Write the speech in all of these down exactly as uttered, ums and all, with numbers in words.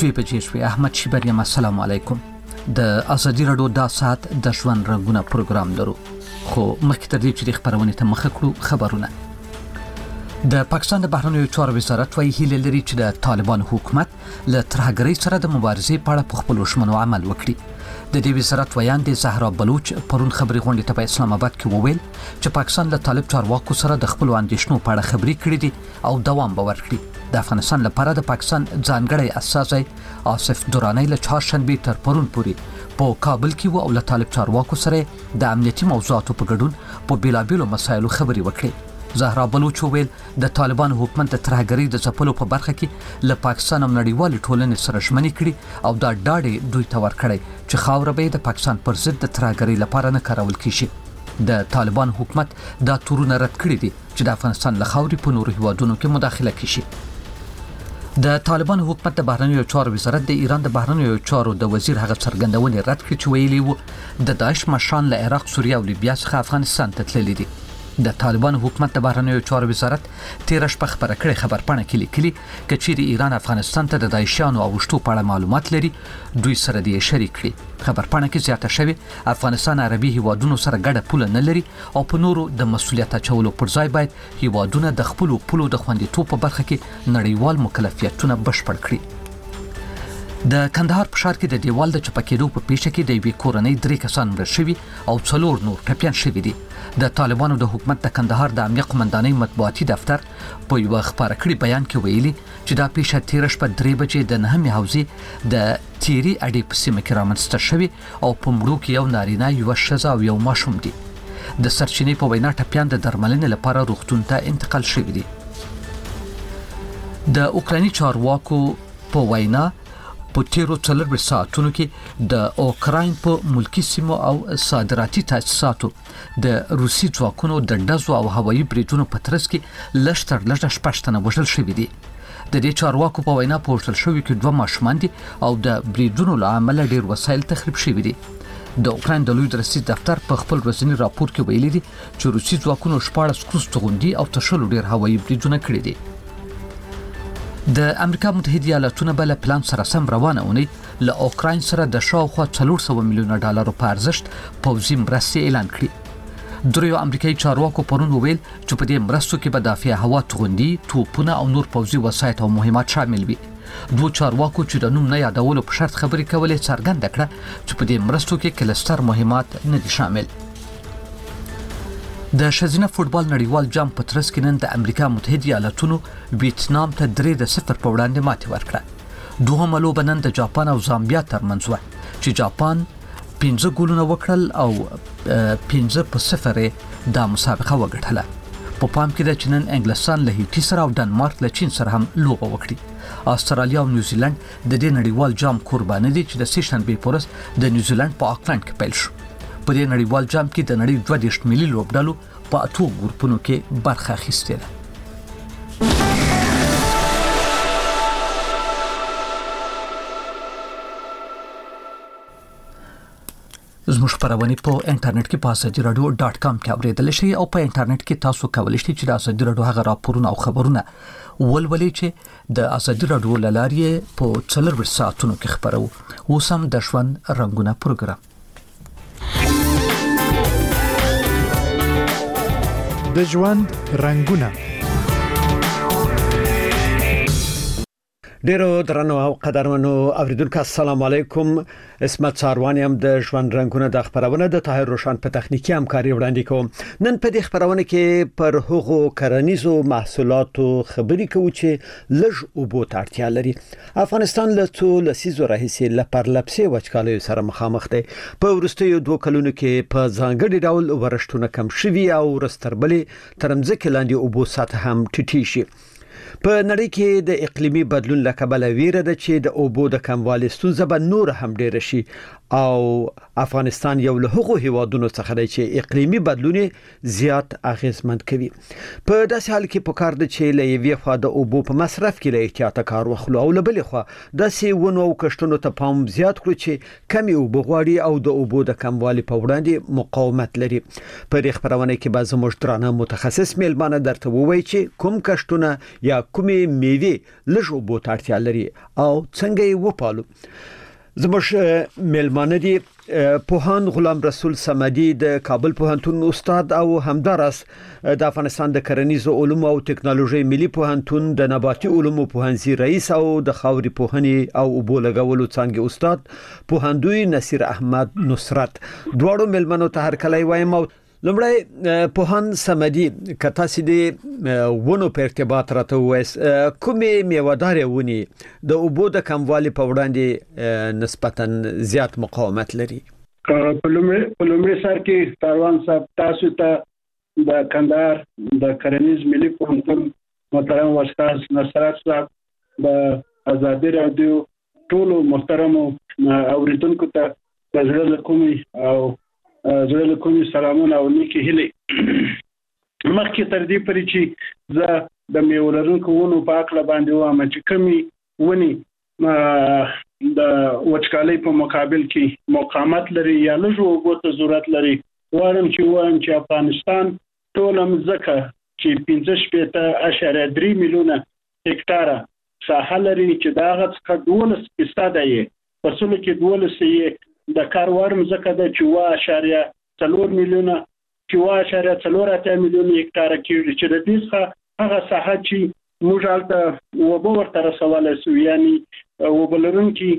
دوی بجې شوې. احمد شیبر یم. السلام علیکم. د ازادي راډیو دا ساعت د ژوند رنګونه پروګرام لرو، خو مخکې تر دې چې د خبرونه ته مخه کړو خبرونه. د پاکستان د بهرنیو چارو وزارت وايي هیله لري چې د طالبان حکومت له ترهګرۍ سره د مبارزې په اړه په خپلو ژمنو عمل وکړي. د دې وزارت ویاندې زهرا بلوچ پرون خبري غونډې ته په اسلام آباد کې وویل چې پاکستان له طالب چارواکو سره د خپلو اندېښنو په اړه خبرې کړې دي او دوام به ورکړي. د افغانستان لپاره د پاکستان ځانګړی استازی آصف درانی له چهارشنبې تر پرون پورې په کابل کې و او له طالب چارواکو سره د امنیتي موضوعاتو په ګډون په بیلابیلو مسایلو خبرې وکړې. زهرا بلوچ ویل د طالبان حکومت د ترهګرۍ د ځپلو په برخه کې له پاکستان او نړیوال ټولنې سره ژمنې کړي او دا ډاډ دوی ته ورکړی چې خاوره به د پاکستان پر ضد د ترهګرۍ لپاره نه کارول کیږي. د طالبان حکومت دا تورونه رد کړي دي چې د افغانستان له خاورې په نورو هیوادونو کې مداخله کیږي. د طالبان حکومت د بهرنیو چارو وزارت د ایران د بهرنیو چارو د وزیر هغه څرګندونې رد کړې چې ویلي وو د داعش مشران له عراق، سوریه او لیبیا څخه افغانستان ته تللي دي. د طالبان حکومت د بهرنیو چارو وزارت تیر شپه خبره کړې خبرپاڼه کې لیکلي چې چیرې ایران افغانستان ته د داعشیانو او وشتو په اړه معلومات لري دوی سره دې شریک کړي. خبرپاڼه کې زیاته شوی افغانستان عربي هیوادونو سره ګډه پوله نه لري او په نورو د مسولیت اچولو پر ځای باید هیوادونه د خپل پولو د خوندیتوب په برخه کې نړیوال مکلفیتونه بشپړ کړي. د کندهار په ښار کې د دیوال د چپه کېدو په پیښه کې د یوې کورنۍ درې کسان مړه شوي او څلور نور ټپیان شوي دي. د طالبانو د حکومت د کندهار د امنیه قومندانۍ مطبوعاتي دفتر په یوه خپاره کړي بیان کې ویلي چې دا پیښه تېره شپه درې بجې د نهمې حوزې د تیري اډې په سیمه کې رامنځته شوې او په مړو کې یو نارینه، یوه ښځه او یو ماشوم دي. د سرچینې په وینا ټپیان د درملنې لپاره روغتون ته انتقال شوي دي. د اوکرایني چارواکو په وینا په تیرو څلور ساعتونو کې د اوکراین په ملکی سیمو او صادراتي تاسیساتو د روسي ځواکونو د ډزو او هوایي بریدونو په ترڅ کې لږ تر لږه شپږ تنه وژل شوي دي. د دې چارواکو په وینا په وژل شوي کې دوه ماشومان دي او د بریدونو له امله ډیر وسایل تخریب شوي دي. د اوکراین د لوی درسي دفتر په خپل ورځني راپور کې ویلي دي چې روسي ځواکونو شپاړس کروز توغندي او تشلو ډیر هوایي بریدونه کړي دي. د امریکا متحده ایالاتونو بل پلان سره سم روانه ونی له اوکراین سره د شاوخوا څلور سوه میلیونه ډالرو په ارزښت پوځي مرستې اعلان کړي. دریو امریکایي چارواکو پرون وویل چې په دې مرستو کې به دافع هوا توغندي، توپونه او نور پوځي وسایط او مهمات شامل وي. دوه چارواکو چې د نوم نه یادولو په شرط خبرې کولې څرګنده کړه چې په دې مرستو کې کلستر مهمات نه دي شامل. د ښځینه فوټبال نړیوال جام په ترڅ کې نن د امریکا متحده ایالاتونو ویتنام ته درې د صفر په وړاندې ماتې ورکړه. دوهمه لوبه نن د جاپان او زامبیا ترمنځ وه چې جاپان پنځه ګولونه وکړل او پنځه په صفر دا مسابقه وګټله. په پام کې ده چې نن انګلستان له هیټي سره او ډنمارک له چین سره هم لوبه وکړي. استرالیا او نیوزیلند د دې نړیوال جام قرباني دي چې د سه شنبې په ورځ د نیوزیلند په آکلند کې پیل شو. په دې نړیوال جام کې د نړۍ دوه دېرش ملي لوبډلو په اتو ګروپونو کې برخه اخیستې ده. زموږ خبرونه په انټرنیټ کې په ازادي رادیو ډاټ کام کې اوریدل شي او په انټرنیټ کې تاسو کولی شئ چې د ازادي رادیو هغه راپورونه او خبرونه ولولئ چې د ازادي رادیو لارې په څلور ساعتونو کې خبرو. اوس هم د ژوند رنګونه پروګرام. د ژوند رنګونه. ډیرو درنو او قدرمنو اوریدونکو السلام علیکم. اسمت ساروانی هم د ژوند رنګونه د خبرونه د طاهر روشن په تخنیکی همکاري وړاندې کوم. نن په دې خبرونه کې پر هغو کرنیزو محصولاتو خبرې کوو چې لږ اوبو ته اړتیا لري. افغانستان له څو لسیزو راهیسې له پرلپسې وچکالۍ سره مخامخ دی. په وروستیو دوه کلونو کې په ځانګړي ډول ورښتونه کم شوي او رستربلې تر مځکې لاندې اوبو سطح هم ټیټې شي. په نړۍ کې د اقلیمي بدلون له کبله ویره ده چې د اوبو د کموالي ستونزه به نور هم ډېره شي او افغانستان یو له هغو هیوادونو څخه دی چې اقلیمي بدلون زیات اغیزمند کوي. په داسې حال کې پکار دی چې له یوې خوا د اوبو په مصرف کې له احتیاط کار واخلو او له بلې خوا داسې ونو او کښتونو ته پام زیات کړو چې کمی اوبه غواړي او د اوبو د کموالي په وړاندې مقاومت لري. په دې خبرونه کې به زموږ درانه متخصص میلمانه درته ووایي چې کوم کښتونه یا کومې میوې لږ اوبو ته اړتیا لري او څنګه یې وپالو. زموږ میلمانه دي پوهان غلام رسول صمدي د کابل پوهنتون استاد او همدارس د افغانستان د کرنیزو علومو او ټکنالوژي ملي پوهنتون د نباتي علومو پوهنځي رئیس او د خاوري پوهنې او اوبو لګولو څنګه استاد پوهندوی نصیر احمد نصرت. دواړو میلمنو ته هر کله وایم. لمړی پوهان صمدي کتا سي دي ونو په ارتباط راته وایس کومې میوهدارې ونی د اوبو د کموالي په وړاندې نسبتا زیات مقاومت لري؟ په لومړي سر کې کاروان صاحب تاسو ته د کندهار د کرنیز ملي پوهنتون محترم استاد نصرت صاحب د ازادي رادیو ټولو محترمو اوریدونکو ته د زړه کومي او زه له کومي سلامونه او نیکی هلي مخکې تر دې پرې چې زه د میوه لرونکو ونو په اړه باندې وایم چې کومې ونې د وچکالۍ په مقابل کې مقاومت لري یا لږ اوبو ته ضرورت لري. وایم چې وایم چې افغانستان ټوله مځکه چې پنځه شپېته اعشاریه درې میلیونه هکتاره ساحه لري چې د هغه څخه دولس فیصده یې په سلو کې دولس یې د کاروان مځکه د چې اوه اعشاریه څلور میلیونه چې اوه اعشاریه څلور اتیا میلیونه هکتاره کېږي چې د دې څخه هغه ساحه چې موږ هلته اوبه ورته رسولی سو یعنی اوبه لرونکي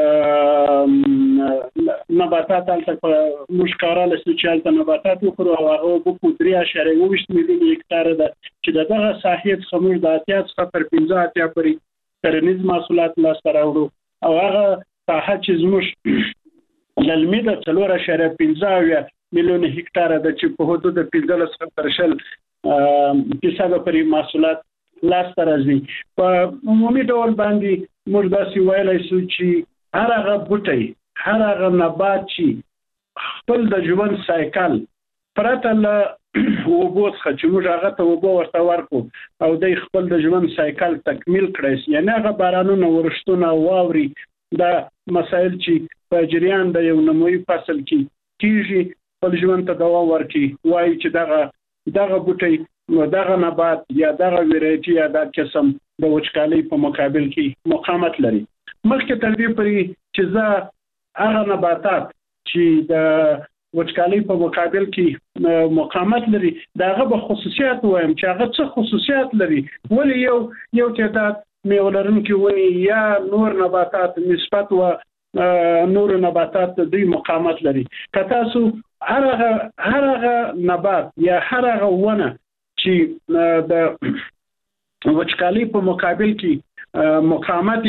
نباتات هلته موږ کارلی سو چې هلته نباتات وکړو او هغه اوبه په درې اعشاریه اوویشت میلیونه هکتاره ده چې د دغه ساحې څخه موږ د اتیا څخه تر پنځه اتیا پورې کرنیز محصولات لاسته راوړو او هغه ساحه چې زموږ للمي د څلور اعشاریه پنځه میلیونه هکتاره ده چې په حدود د پنځلس څخه تر شل فیصده پورې محصولات لاسته راځي. په عمومي ډول باندې موږ داسې ویلی سو چې هر هغه بوټی هر هغه نبات چې خپل د ژوند سایکل پرته له اوبو څخه چې موږ هغه ته اوبه ورته ورکړو او دی خپل د ژوند سایکل تکمیل کړی یعنې هغه بارانونه ورښتونه واوري دا مسایل چې په جریان د یو نموي فصل کې کیږي خپل ژوند ته دوام ورکړي وایي چې دغه دغه بوټی دغه نبات یا دغه ویرایټي یا دا قسم د وچکالۍ په مقابل کې مقاومت لري. مخکې تر دې پورې چې زه هغه نباتات چې د وچکالۍ په مقابل کې مقاومت لري دغه به خصوصیات وایم چې هغه څه خصوصیات لري ولې یو یو تعداد میوه لرونکي ونې یا نور نباتات نسبت و نور نباتات دوی مقاومت لري. که تاسو هر هغه هر هغه نبات یا هر هغه ونه چې د وچکالۍ په مقابل کې مقاومت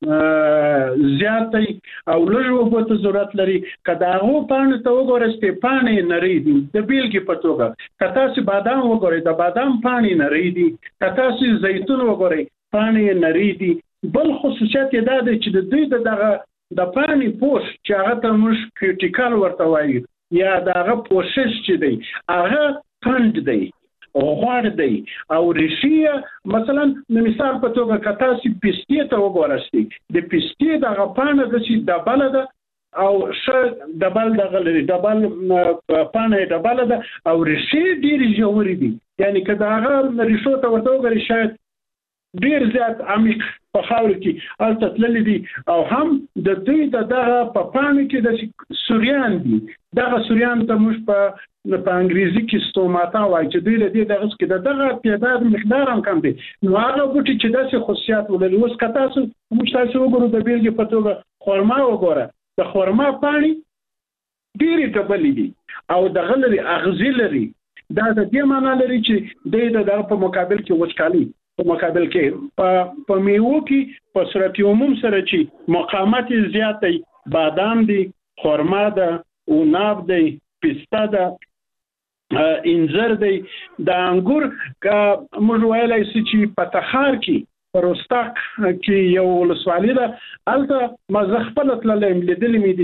یې زیات دی او لږ اوبو ته ضرورت لري که د هغو پاڼو ته وګورئ چې پاڼې یې نرۍ دي د بیلګې په توګه که تاسو بادام وګورئ د بادام پاڼې نرۍ دي که تاسو زیتون وګورئ پاڼې یې نرۍ دي. بل خصوصیت یې دا دی چې د دوی د دغه د پاڼې پوش چې هغه ته موږ کیوټیکل ورته وایو یا د هغه پوشش چې دی هغه پنډ دی غوړ دی او ریښې مثلا د مثال په توګه که تاسو پستې ته وګورئ د پستې دغه پاڼه داسې ډبله ده او ښه ډبل دغه لري ډبل پاڼه یې ډبله ده او ریښې ډېرې ژورې دي یعنې که د هغه ریښو ته ورته وګورئ شاید ډیر زیات عمیق په خاور کې الته تللی دي او هم د دوی د دغه په پاڼو کې د سوریان دي دغه سوریان ته موږ په په انګریزي کې ستوماتا وایي چې دوی د دې دغه کې د دغه تعداد مقدار هم کم دی نو هغه بوټي چې داسې خصوصیات ولري اوس که تاسو موږ تاسو وګورو د بیلګې په توګه خرما وګوره د خرما پاڼې ډېرې ډبلې دي او دغه لري اغزي لري دا د دې معنا لري چې دوی د دغه په مقابل کې وچکالي په مقابل کې په میوو کې په صورت عموم سره چې مقاومت زیات دی بادام دی خرما ده عناب دی پسته ده انځر دی د انګور که موږ ویلی سو چې په تخار کې په رستاق کې یو ولسوالي ده هلته ما زه خپله تللی یم لیدلي مې دي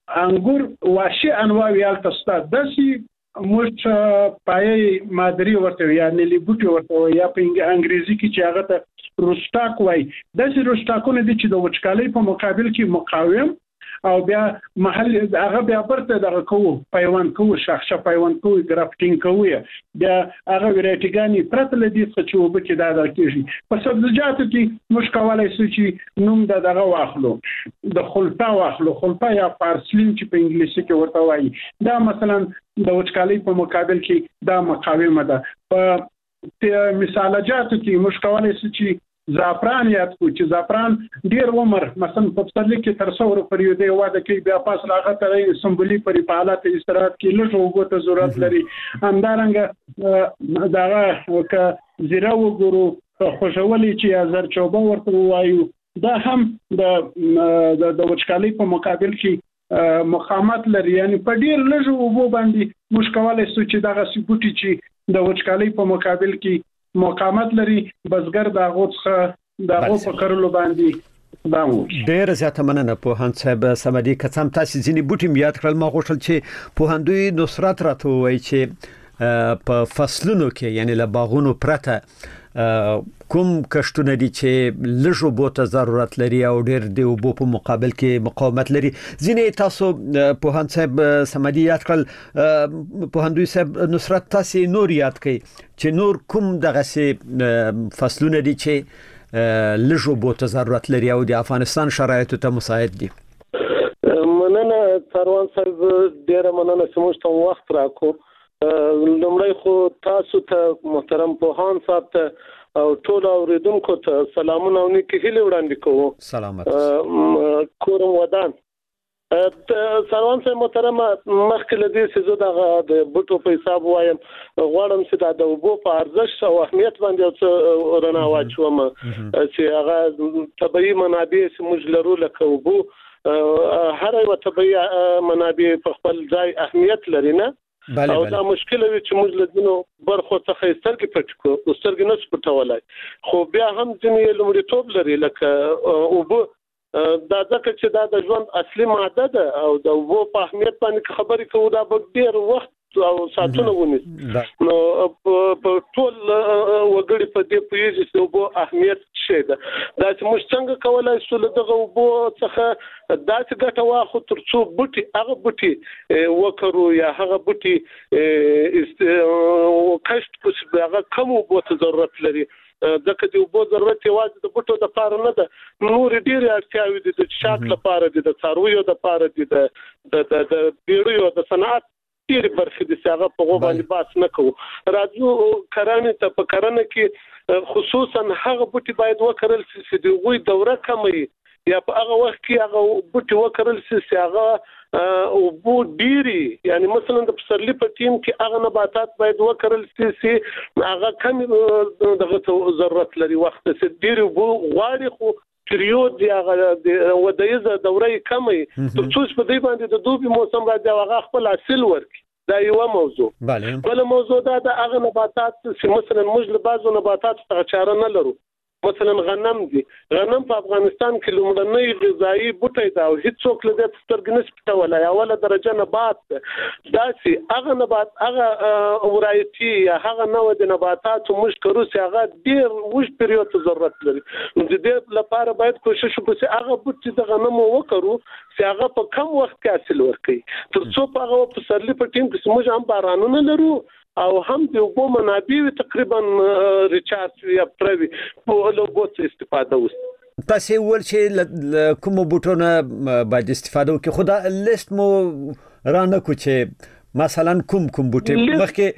انګور واشي انواع یال تاسو داسي موږ پای مادری ورته یا نلی بوټي ورته یا په انګریزي کې چې هغه ته روسټاک وای داسي روسټاکونه دي چې د وچکالۍ په مقابل کې مقاوم او بیا محل هغه بیا پرته دغه کوو پیوند کوو شخصه پیوند کوو ګرافټینګ کوو بیا هغه ورایټیګانی پرته لدی چې وب کې دا د کیږي په سبزیجاتو کې موږ کولای شو چې نوم د دغه واخلو د خلطه واخلو خلطه یا پارسلین چې په انګلیسي کې ورته وایي دا مثلا د وچکالۍ په مقابل کې دا مقاومه ده په مثالجاتو کې موږ کولای شو چې زعفران یاد کو چې زعفران ډیر عمر مثلا په پسرلي کې تر څو ور پریوده واده کوي بیا پاس لاغه ترې سمبولي پرې په حالت استراحت کې لږ وګو ته ضرورت لري همدارنګه داغه ک زیرا وګورو خوشولي چې زرچوبه ورته وایو دا هم د د وچکالۍ په مقابل کې مقاومت لري یعنی په ډیر لږ وګو باندې مشکواله سو چې دغه سپوټي چې د وچکالۍ په مقابل کې مقاومت لري بزګر دا غوڅه دا غو په کارلو باندې دا مو ډیر زیاته مننه په هان صاحب سمدي کڅم تاسو ځینی بوټي یاد کړل ما غوښتل چې په هندوی نصرت راته وای چې په فصلونو کې یعنی له باغونو پرته کوم کشتونه دي چې لږو بوته ضرورت لري او ډیر دی او په مقابل کې مقاومت لري ځینې تاسو په هان صاحب سمدي یاد کړل په هندوی صاحب نصرت تاسو نور یاد کړئ چې نور کوم دغه سي فصلونه دي چې لږو بوته ضرورت لري او د افغانستان شرایطو ته مساعد دي مننه څاروان صاحب ډیر مننه چې موږ ته وخت راکو لمړی خو تاسو ته محترم پوهان صاحب ته او ټول اوریدونکو ته سلامونه او نیکی هیله وړاندې کوم سلامات کورم ودان سلام صاحب محترم مخکې لدی چې زه د بوټو په حساب وایم غواړم چې د وبو په ارزښت او اهمیت باندې رڼا واچوم چې هغه طبيعي منابع چې موږ لرو لکه وبو هر یو طبيعي منابع په خپل ځای اهمیت لري نه بله او دا مشکل وي چې موږ له دینو برخو څخه سترګې پټ کو سترګې نه پټولای خو بیا هم ځینې لومړیتوب لري لکه او دا ځکه چې دا د ژوند اصلي ماده ده او د وو په اهمیت باندې خبرې کوو دا به ډیر وخت او ساتونه ونی نو په ټول وګړي په دې پیږي چې وو اهمیت شي ده دا چې موږ څنګه کولای شو دغه وو څخه داسې ګټه واخو تر څو بوټي هغه بوټي وکړو یا هغه بوټي کښت کوڅه هغه کوم وو ته ضرورت لري ځکه چې وبو ضرورت یوازې د بوټو د لپاره نه ده نور ډېر اړتیاوې دي د شاک لپاره دي د څارویو لپاره دي د د د بیړیو د صنعت ډېر برخې دي چې هغه په غو باندې باس نه کوو راځو کرانه ته په کرانه کې خصوصا هغه بوټي باید وکړل چې د غوي دوره کمي یا په هغه وخت کې هغه بوټي وکړل چې هغه او بو ډيري یعنی مثلا د پسرلی په ټیم کې هغه نباتات باید وکړل چې هغه کم دغه ضرورت لري وخت چې ډيري بو غواړي خو پریود یا د ودایزه دوره کمي تر څو په دې باندې د دوبي موسم راځي هغه خپل حاصل ورکړي دا یو موضوع بله بل موضوع دا د هغه نباتات چې مثلا موږ له بعضو نباتات څخه چاره نه لرو مثلا غنم دي غنم په افغانستان کې لومړنۍ غذایی بوټی دا او هیڅ څوک له دې سترګنس پټولای اوله درجه نبات دا چې هغه نبات هغه ورایتي یا هغه نوع د نباتاتو موږ کړو چې هغه ډیر وښ پیریود ضرورت لري نو د دې لپاره باید کوشش وکړو چې هغه بوټي د غنمو وکړو چې هغه په کم وخت کې حاصل ورکړي تر څو په هغه په سرلی په ټیم کې موږ هم بارانونه لرو او هم د وبو منابع تقریبا ریچارج یا پروي په لوګو څخه استفاده وکړي تاسو ول چې کوم بوټونه باید استفاده وکړي خدا لیست مو رانه کو چې مثلا کوم کوم بوټي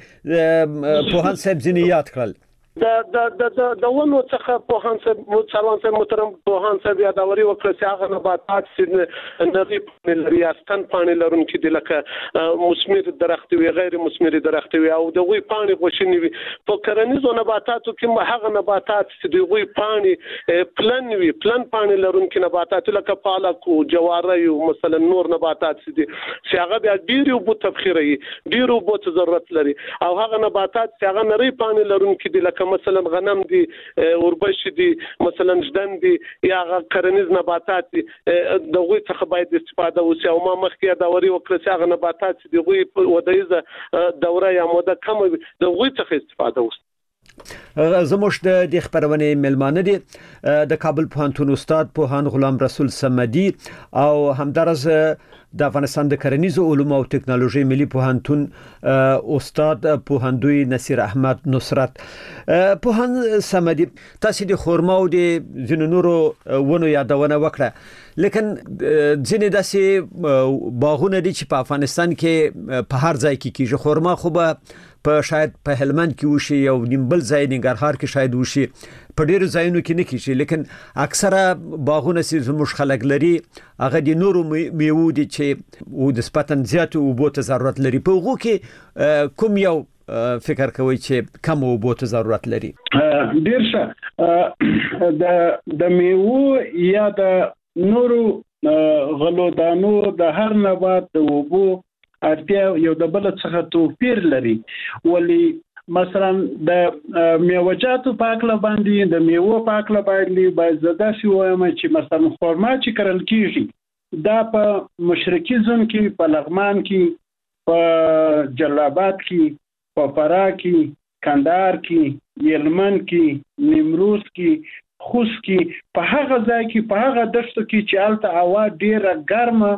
مخکې په هان صاحب ځینې یاد کړل د د د د ونو څخه په هان صاحب څلوان صاحب محترم په هان صاحب یادوري وکړه چې هغه نباتات چې نری لري استن پانی لرونکي دي لکه مثمر درخت وي غیر مثمر درخت وي او د غوي پانی غوښنی وي په کرنیزو نباتاتو کې هغه نباتات چې د غوي پانی پلن وي پلن پانی لرونکي نباتات لکه پالک او جواری او مثلا نور نباتات دي چې هغه بیا ډیرو بو تبخیري ډیرو بو ضرورت لري او هغه نباتات چې هغه نری پانی لرونکي دي لکه لکه مثلا غنم دي اوربش دي مثلا جدن دي یا کرنیز نباتات دي دغه څخه باید استفاده وشي او ما مخکې دا وری وکړه چې هغه نباتات دي دغه ودایزه دوره یا موده کم دغه څخه استفاده وشي. زموږ د خبرونه ملمانه دي د کابل پوهنتون استاد پوهان غلام رسول صمدي او همدارس د افغانستان د کرنیزو علومو او ټکنالوژي ملي پوهنتون استاد پوهندوی نصیر احمد نصرت. پوهان صمدي تاسو د خورما او د جنونورو ونو یادونه وکړه لیکن ځینې داسې باغونه دي چې په افغانستان کې په هر ځای کې کیږي. خورما خو به په شاید په هلمند کې وشي او نیمبل ځای ننګرهار کې شاید وشي په ډیرو ځایونو کې نه کیږي لیکن اکثره باغونه چې زموږ خلک لري هغه د نورو میوو دي چې او د سپاتن زیات او بوت ضرورت لري. په هغه کې کوم یو فکر کوي چې کم او بوت ضرورت لري؟ ډیر ښه د د میوو یا د نورو غلو دانو د هر نبات د وبو اړتیا یو د بل څخه توپیر لري. ولی مثلا د میوه‌جاتو پاکله باندې د میوه پاکله باندې باید زده شي وایم چې مثلا خرما چې کرل کیږي دا په مشرقي زون کې په لغمان کې په جلابات کې په فراه کې کندهار کې یلمن کې نیمروز کې خوست کې په هغه ځای کې په هغه دشتو کې چې الته هوا ډیره ګرمه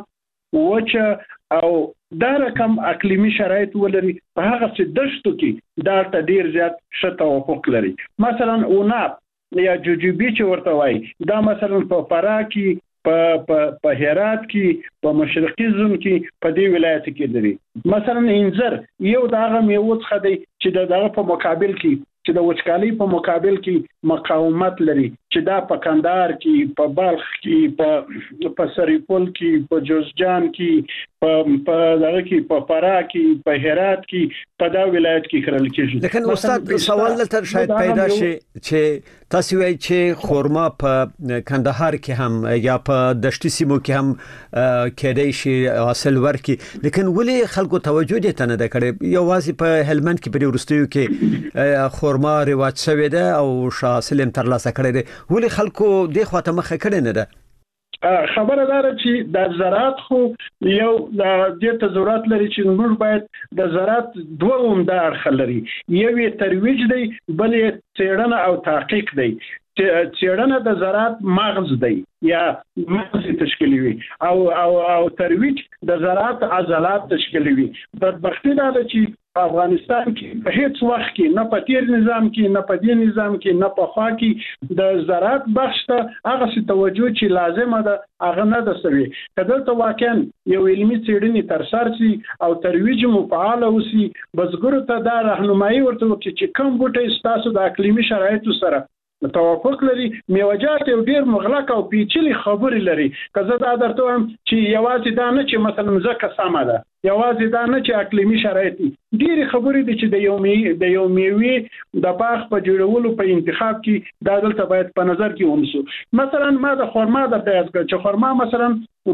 وچه او دا رقم اقلیمی شرایط ولري په هغه څه دشتو کې دا ته ډیر زیات ښه توافق لري. مثلا اوناب یا جوجوبي چې ورته وایي دا مثلا په فراه کې په په هرات کې په مشرقي زون کې په دې ولایت کې لري. مثلا انځر یو دغه میوه څخه دی چې دغه په مقابل کې چې د وچکالۍ په مقابل کې مقاومت لري چې دا په کندهار کې په بلخ کې په په سرپل کې په جوزجان کې په په دغه کې په فراه کې په هرات کې په دا ولایت کې کرل کېږي. لیکن استاد سوال لته شاید پیدا شي چې تاسو وایي چې خورما په کندهار کې هم یا په دشتي سیمو کې هم کېدای شي حاصل ورکړي لیکن ولې خلکو توجه دې ته نه ده کړې؟ یوازې په هلمند کې په ورستیو کې خورما رواج شوی ده او حاصل تر لاسه کړی دی ولې خلکو دې خواته مخه کړې نه ده؟ خبره دار چې د زراعت خو یو د دې ته ضرورت لري چې موږ باید د زراعت دوه عمده اړخ لري. یو یې ترویج دی بل یې څېړنه او تحقیق دی. څېړنه د زراعت مغز دی یا مغز تشکیلوي او او او ترویج د زراعت عضلات تشکیلوي. بدبختی دا ده چې افغانستان کې په هیڅ وخت کې نه په تیر نظام کې نه په دې نظام کې نه په خوا کې د زراعت بخش ته هغه څه توجه چې لازمه ده هغه نه ده شوی. کله ته واقعا یو علمي څېړنې تر سره شي او ترویج مو فعال اوسي بزګرو ته دا راهنمایي ورته وکړي چې کوم بوټي ستاسو د اقلیمي شرایطو سره توافق لري. میوه‌جات یو ډیر مغلق او پیچلي خبرې لري. که زه دا درته وایم چې یوازې دا نه چې مثلا ځکه سمه ده یوازې دا نه چې اقلیمي شرایط ډېرې خبرې دي چې د یو می د یو میوې د باغ په جوړولو په انتخاب کې دا دلته باید په نظر کې ونیسو. مثلا ما د خرما درته یاد کړ چې خرما مثلا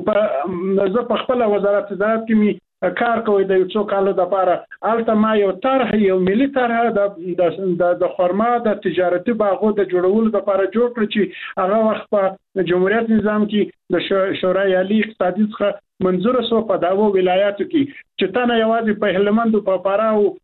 په زه په خپل وزارت زراعت کې می کار کوي د یو څو کالو لپاره الته ما یو طرح یو ملي طرح د د خرما د تجارتي باغو د جوړولو لپاره جوړ کړ چې هغه وخت په جمهوریت نظام کې د شورای عالی اقتصادي څخه منظور شو په داوو ولایاتو کې چې تنه یوازې په هلمند او په فراه او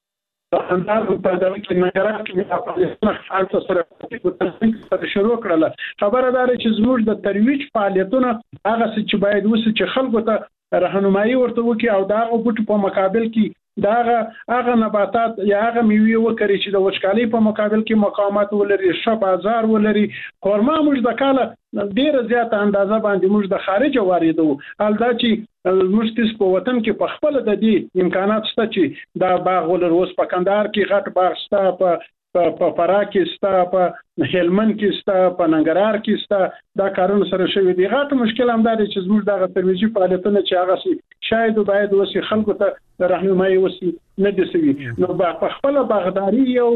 په انداز په دغه کې نګران کې په افغانستان خالص سره په تاسو شروع کړل. خبره ده چې زموږ د ترویج فعالیتونه هغه چې باید وسه چې خلکو ته راهنمایي ورته وکړي او دا غوټو په مقابل کې دا هغه نباتات یا هغه میوې وکړي چې د وچکالۍ په مقابل کې مقاومت ولري ښه بازار ولري. خرما موږ د کاله ډیره زیاته اندازه باندې موږ د خارج واردو الدا چې موږ په وطن کې په خپل د دې امکانات شته چې دا باغ ولر اوس په کندهار کې غټ باغ شته په په فراه کې ستا په هلمند کې ستا په ننګرهار کې ستا دا کارونه سره شوي دي. غاټه مشکل هم دا دی چې زموږ دغه ترویجي فعالیتونه چې هغه شاید باید وسي خلکو ته راهنمایي وسي نه دي سوي. نو په خپل باغداري یو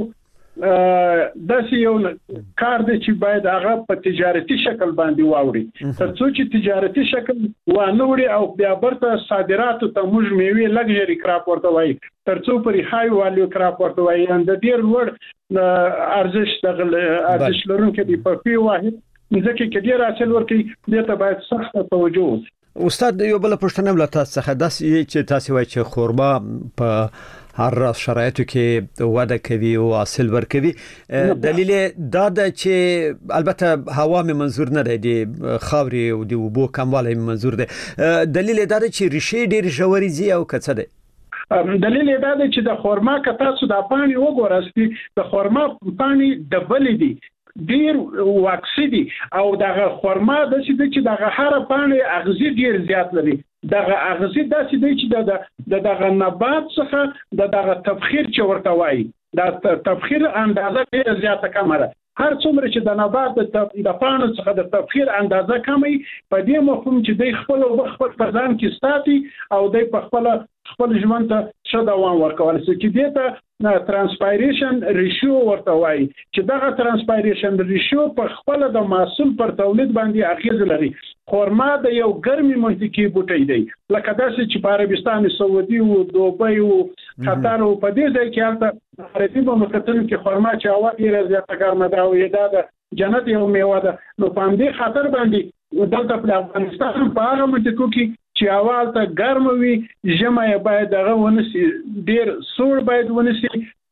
داسې یو کار دی چې باید هغه په تجارتي شکل باندې واوړي ترڅو چې تجارتي شکل وانه وړي او بیا برته صادراتو ته موږ میوه لګژري کراپ ورته وایي ترڅو پرې هاي واليو کراپ ورته وایي اند ډیر لوړ ارزش دغه ارزش لرونکي دی په پی واحد ځکه کې ډیر حاصل ورکړي دې ته باید سخت توجه وشي. استاد یو بل پښتنه بل تاسو څخه داسې چې تاسو وایي چې خورما په هر شرایطو کې وده کوي او حاصل ورکوي دلیل دا ده چې البته هوا مې منظور نه دی خاوري او د وبو کموالی منظور دی دلیل دا ده چې ریښې ډېر ژورې دي او کڅه ده دلیل دا دی چې د خورما کته سو د پانی وګورئ د خورما پانی ډبل دي ډیر واکسي دي او دغه خورما د چې چې دغه هر پانی اغزي ډیر زیات لري دغه اغزي د چې د دغه نبات څخه د دغه تبخیر چې ورته وایي د تبخیر اندازه ډیر زیاته کمه ده هر څومره چې د نبات د پانو څخه د تبخیر اندازه کمي په دې مفهوم چې د خپل او خپل پرځان کې ستاتي او د خپل خپل ژوند ته څه دوام ورکول چې دې ته ترانسپایریشن ریشیو ورته وایي چې دغه ترانسپایریشن ریشیو په خپل د محصول پر تولید باندې اغیز لري. خورما د یو ګرمي منطقي بوټی دی لکه داسې چې په عربستان سعودي او دوبۍ او قطر او په دې ځای کې هلته عربي په مکتل کې خورما چې هوا ډیره زیاته ګرمه ده او یدا د جنت یو میوه ده نو په دې خاطر باندې دلته په افغانستان په هغه منطقو کې چې اول ته ګرم وي ژمه باید دغه ونسي ډیر سوړ باید ونسي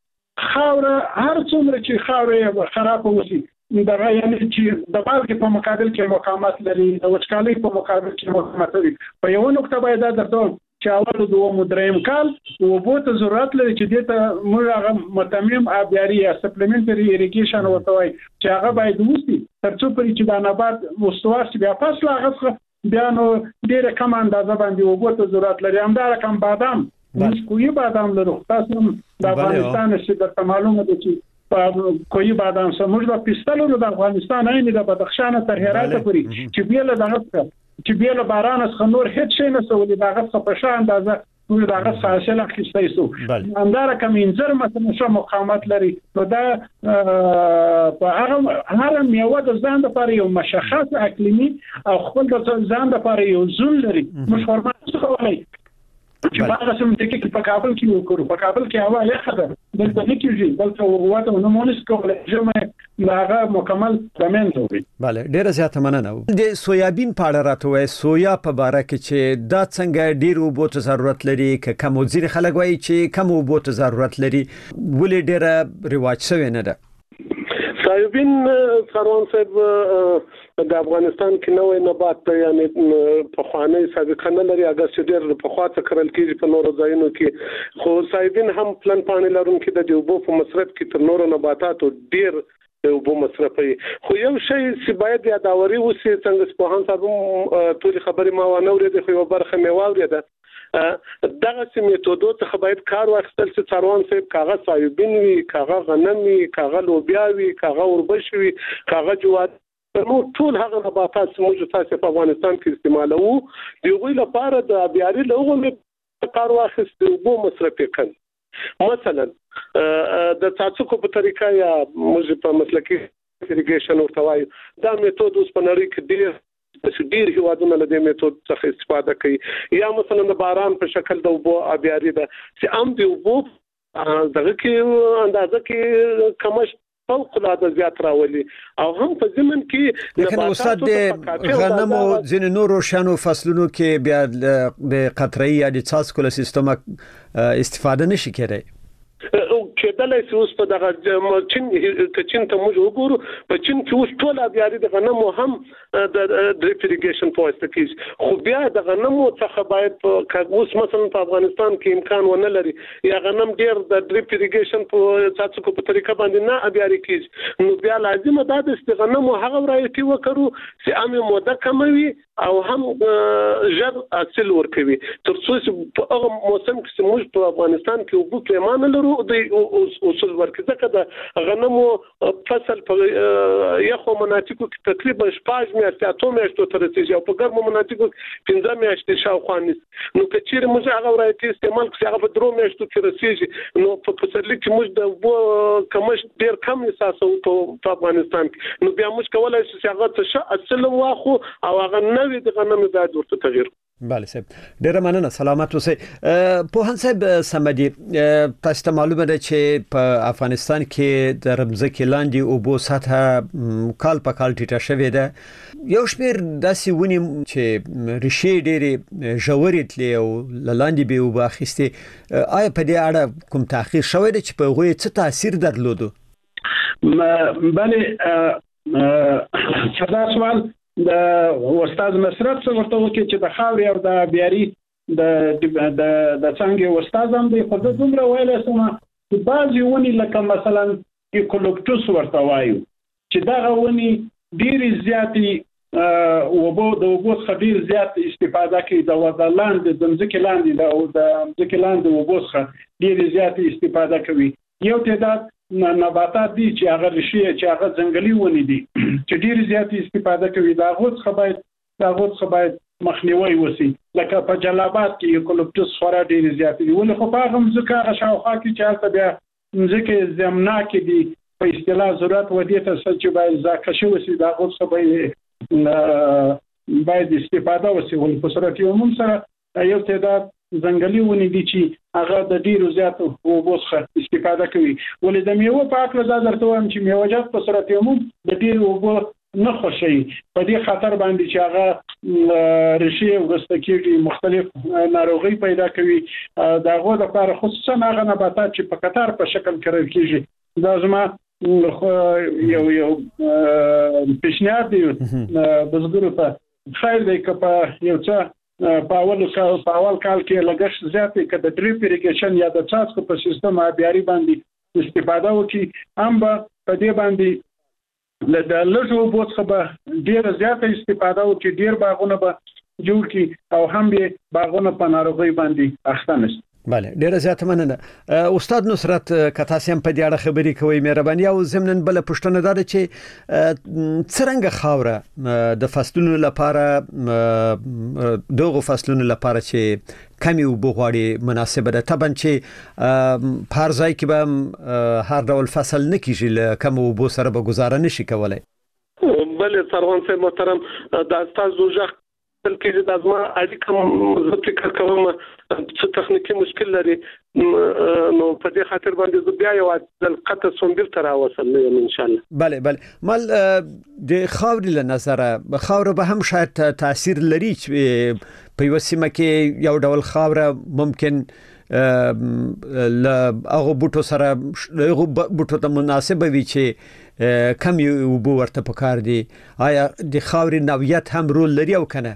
خاوره هر څومره چې خاوره خراب وسی دغه یعنی چې د بالکې په مقابل کې مقاومت لري د وچکالۍ په مقابل کې مقاومت لري په یو نقطه باید درته چې اول دوه مدریم کال او بوته ضرورت لري چې دته موږ هغه متمم آبیاري یا سپلیمنټري اریګیشن وتوي چې هغه باید وسی ترڅو پرې چې د نبات مستوار بیا فصل هغه بیا نو ډیره کم اندازه باندې وګورئ ضرورت لري همدا رقم بادام موږ کوی بادام لرو تاسو د افغانستان چې د معلومه ده چې په کوی بادام سموږ د پستلو د افغانستان نه د بدخشان تر هرات پورې چې بیل دغه چې بیل باران څخه نور هیڅ شي نه سولې دغه څخه په شان اندازه موږ دغه حاصل اخیستای سو همدا رقم انځر مثلا شو مقاومت لري نو دا په هغه هر میوه د ځان لپاره یو مشخص اقلیمي او خپل د ځان لپاره یو زون لري مشورمه څه کوي چې هغه سم ټکی په کابل کې وکړو په کابل کې هوا یخه ده دلته نه کېږي بلکې وګورئ نو مونږ کولی جمع لاغه مکمل زمين ته bale ډیره زیاته مننه د سویابین په اړه راته وای سویا په باره کې چې دا څنګه ډیر وبو ته ضرورت لري ک کم وزیر خلک وای چې کم وبو ته ضرورت لري ولې ډیره رواج شوی نه ده سویابین څاروان صاحب د افغانستان کې نوې نبات دی یعنی په خواني سابقه نه لري اگر چې ډېر په خواته کرل کېږي په نورو ځایونو کې خو سویابین هم پلان پانی لرونکي د دیوبو په مصرف کې تر نورو نباتاتو ډېر دیوبو مصرفي خو یو شی چې باید یاداوري وسی څنګه په هان صاحب ټول خبري ما ونه ورېد خو یو برخه مې واورېده دغه میتودو ته باید کار واخیستل چې څاروان صاحب کاغذ سویابین وي کاغذ غنم وي کاغذ لوبیا وي کاغذ اوربش وي کاغذ جوار نو ټول هغه نباتات چې موږ تاسو په افغانستان کې استعمالوو دیغوی لپاره د ابياري لغوه کار واخیست او بو مصرف کړي مثلا د تاسو په طریقه یا موږ په مسلکي اریګیشن او توای دا میتود اوس په نړۍ کې ډیر ډیر هیوادونه له دې میتود څخه استفاده کوي یا مثلا د باران په شکل د بو ابياري ده چې عام دی بو دغه کې اندازه کې کمش فوق العاده زیات راولي او هم په زمن کې لکه استاد د غنم او ځین نورو شانو فصلونو کې بیا د قطري یا د څاڅکو سیستم استفاده نشي کېدای او کېدلای شي اوس په دغه چین چین ته موږ وګورو په چین کې اوس ټول ابياري د غنمو هم د ډریپ اریګیشن په واسطه کې خو بیا د غنمو څخه باید په اوس مثلا په افغانستان کې امکان ونه لري یا غنم ډیر د ډریپ اریګیشن په څاڅکو په طریقه باندې نه ابياري کېږي نو بیا لازم ده د غنمو هغه ورایتي وکړو چې امي موده کموي او هم ژر حاصل ورکوي ترڅو په هغه موسم کې موږ په افغانستان کې وبو پیمانه لرو د اصول ورکړي ځکه د غنمو فصل په یخو مناطقو کې تقریبا شپږ میاشتې اته میاشتې تر رسیدي او په ګرمو مناطقو کې پنځه میاشتې شاوخوا نو کچېر موږ هغه ورایتي استعمال کړو هغه په درو میاشتو کې رسیدي نو په پسرلي کې موږ د کمش ډیر کم احساسو په افغانستان کې نو بیا موږ کولای شو چې هغه څه اصل واخو او هغه نوې د غنمو باید ورته تغیر بله صاحب ډیره مننه سلامت اوسئ پوهان صاحب سمدي تاسو ته معلومه ده چې په افغانستان کې د رمزکې لاندې اوبو سطحه کال په کال ټیټه شوې ده یو شمېر داسې ونې چې ریښې ډېرې ژورې تلې او له لاندې به اوبه اخیستې آیا په دې اړه کوم تحقیق شوی دی چې په هغوی څه تاثیر درلودو؟ بله ساده سوال د استاد مسرت څه ورته وکړي چې د خاوري او د بیاري د د د څنګه استاد هم دی خو د دومره ویل سم چې بعضی ونی لکه مثلا ایکولوپټوس ورته وایو چې دا ونی ډیر زیاتی او وبو د وبو خبير زیات استفاده کوي د وضلاند د ځمکې لاندې د او د ځمکې لاندې وبو څخه ډیر زیات استفاده کوي یو تعداد نباتات دي چې هغه رشي چې هغه ځنګلي ونی دي چې ډیر زیات استفاده کوي دا غوڅ خبرت دا غوڅ خبرت مخنیوي وسی لکه په جلابات کې ایکولوپټوس خورا ډیر زیات دي ولې خو په هغه ځکه شاوخوا کې چې هلته بیا ځکه زمنا کې دي په اصطلاح ضرورت ودی ته چې باید ځکه شو وسی دا غوڅ خبرت باید استفاده وسی ول په صورت یو مم سره یو تعداد ځنګلي ونی دي چې هغه د ډیرو زیاتو وبوسخه استفاده کوي ولې د میوه په اړه زړه درته وایم چې میوهجات په صورت یو د ډیرو وبو نه خوشي په دې خطر باندې چې هغه رشي ورسته کېږي مختلف ناروغي پیدا کوي داغه د لپاره خصوصا هغه نباتات چې په قطار په شکل کرل کېږي دا زما یو یو پیشنهاد دی بزګرو ته خیر دی که په یو څه په اول کال په اول کال کې لګښت زیات کې د ډریپ اریګیشن یا د څاڅکو په سیستم آبیاري باندې استفاده وکړي هم په دې باندې د لږو اوبو څخه به ډیره زیاته استفاده وکړي ډیر باغونه به جوړ کړي او هم به باغونه په ناروغۍ باندې اخته نشي بله ډیره زیاته مننه استاد نصرت کتا سم په دې اړه خبرې کوي مهرباني او زمنن بل پښتنه ده چې څرنګه خاوره د فصلونو لپاره دغه فصلونو لپاره چې کمی اوبو غواړي مناسبه ده طبعا چې په هر ځای کې به هر ډول فصل نه کیږي له کم اوبو سره به گزاره نشي کولای بله سروان صاحب محترم د تاسو ځخ بلکې د ازما اړیکه زه فکر کوم چې تخنیکی مشکل لري نو په دې خاطر باندې زه بیا یو د قطع سنبل تر اوسل ان شاء الله بله بله مال د خاورې له نظره خاور به هم شاید تاثیر لري چې په یو سیمه کې یو ډول خاور ممکن ل هغه بوټو سره هغه بوټو ته مناسب وي چې کم یو بو ورته پکار دي آیا د خاورې نوعیت هم رول لري او کنه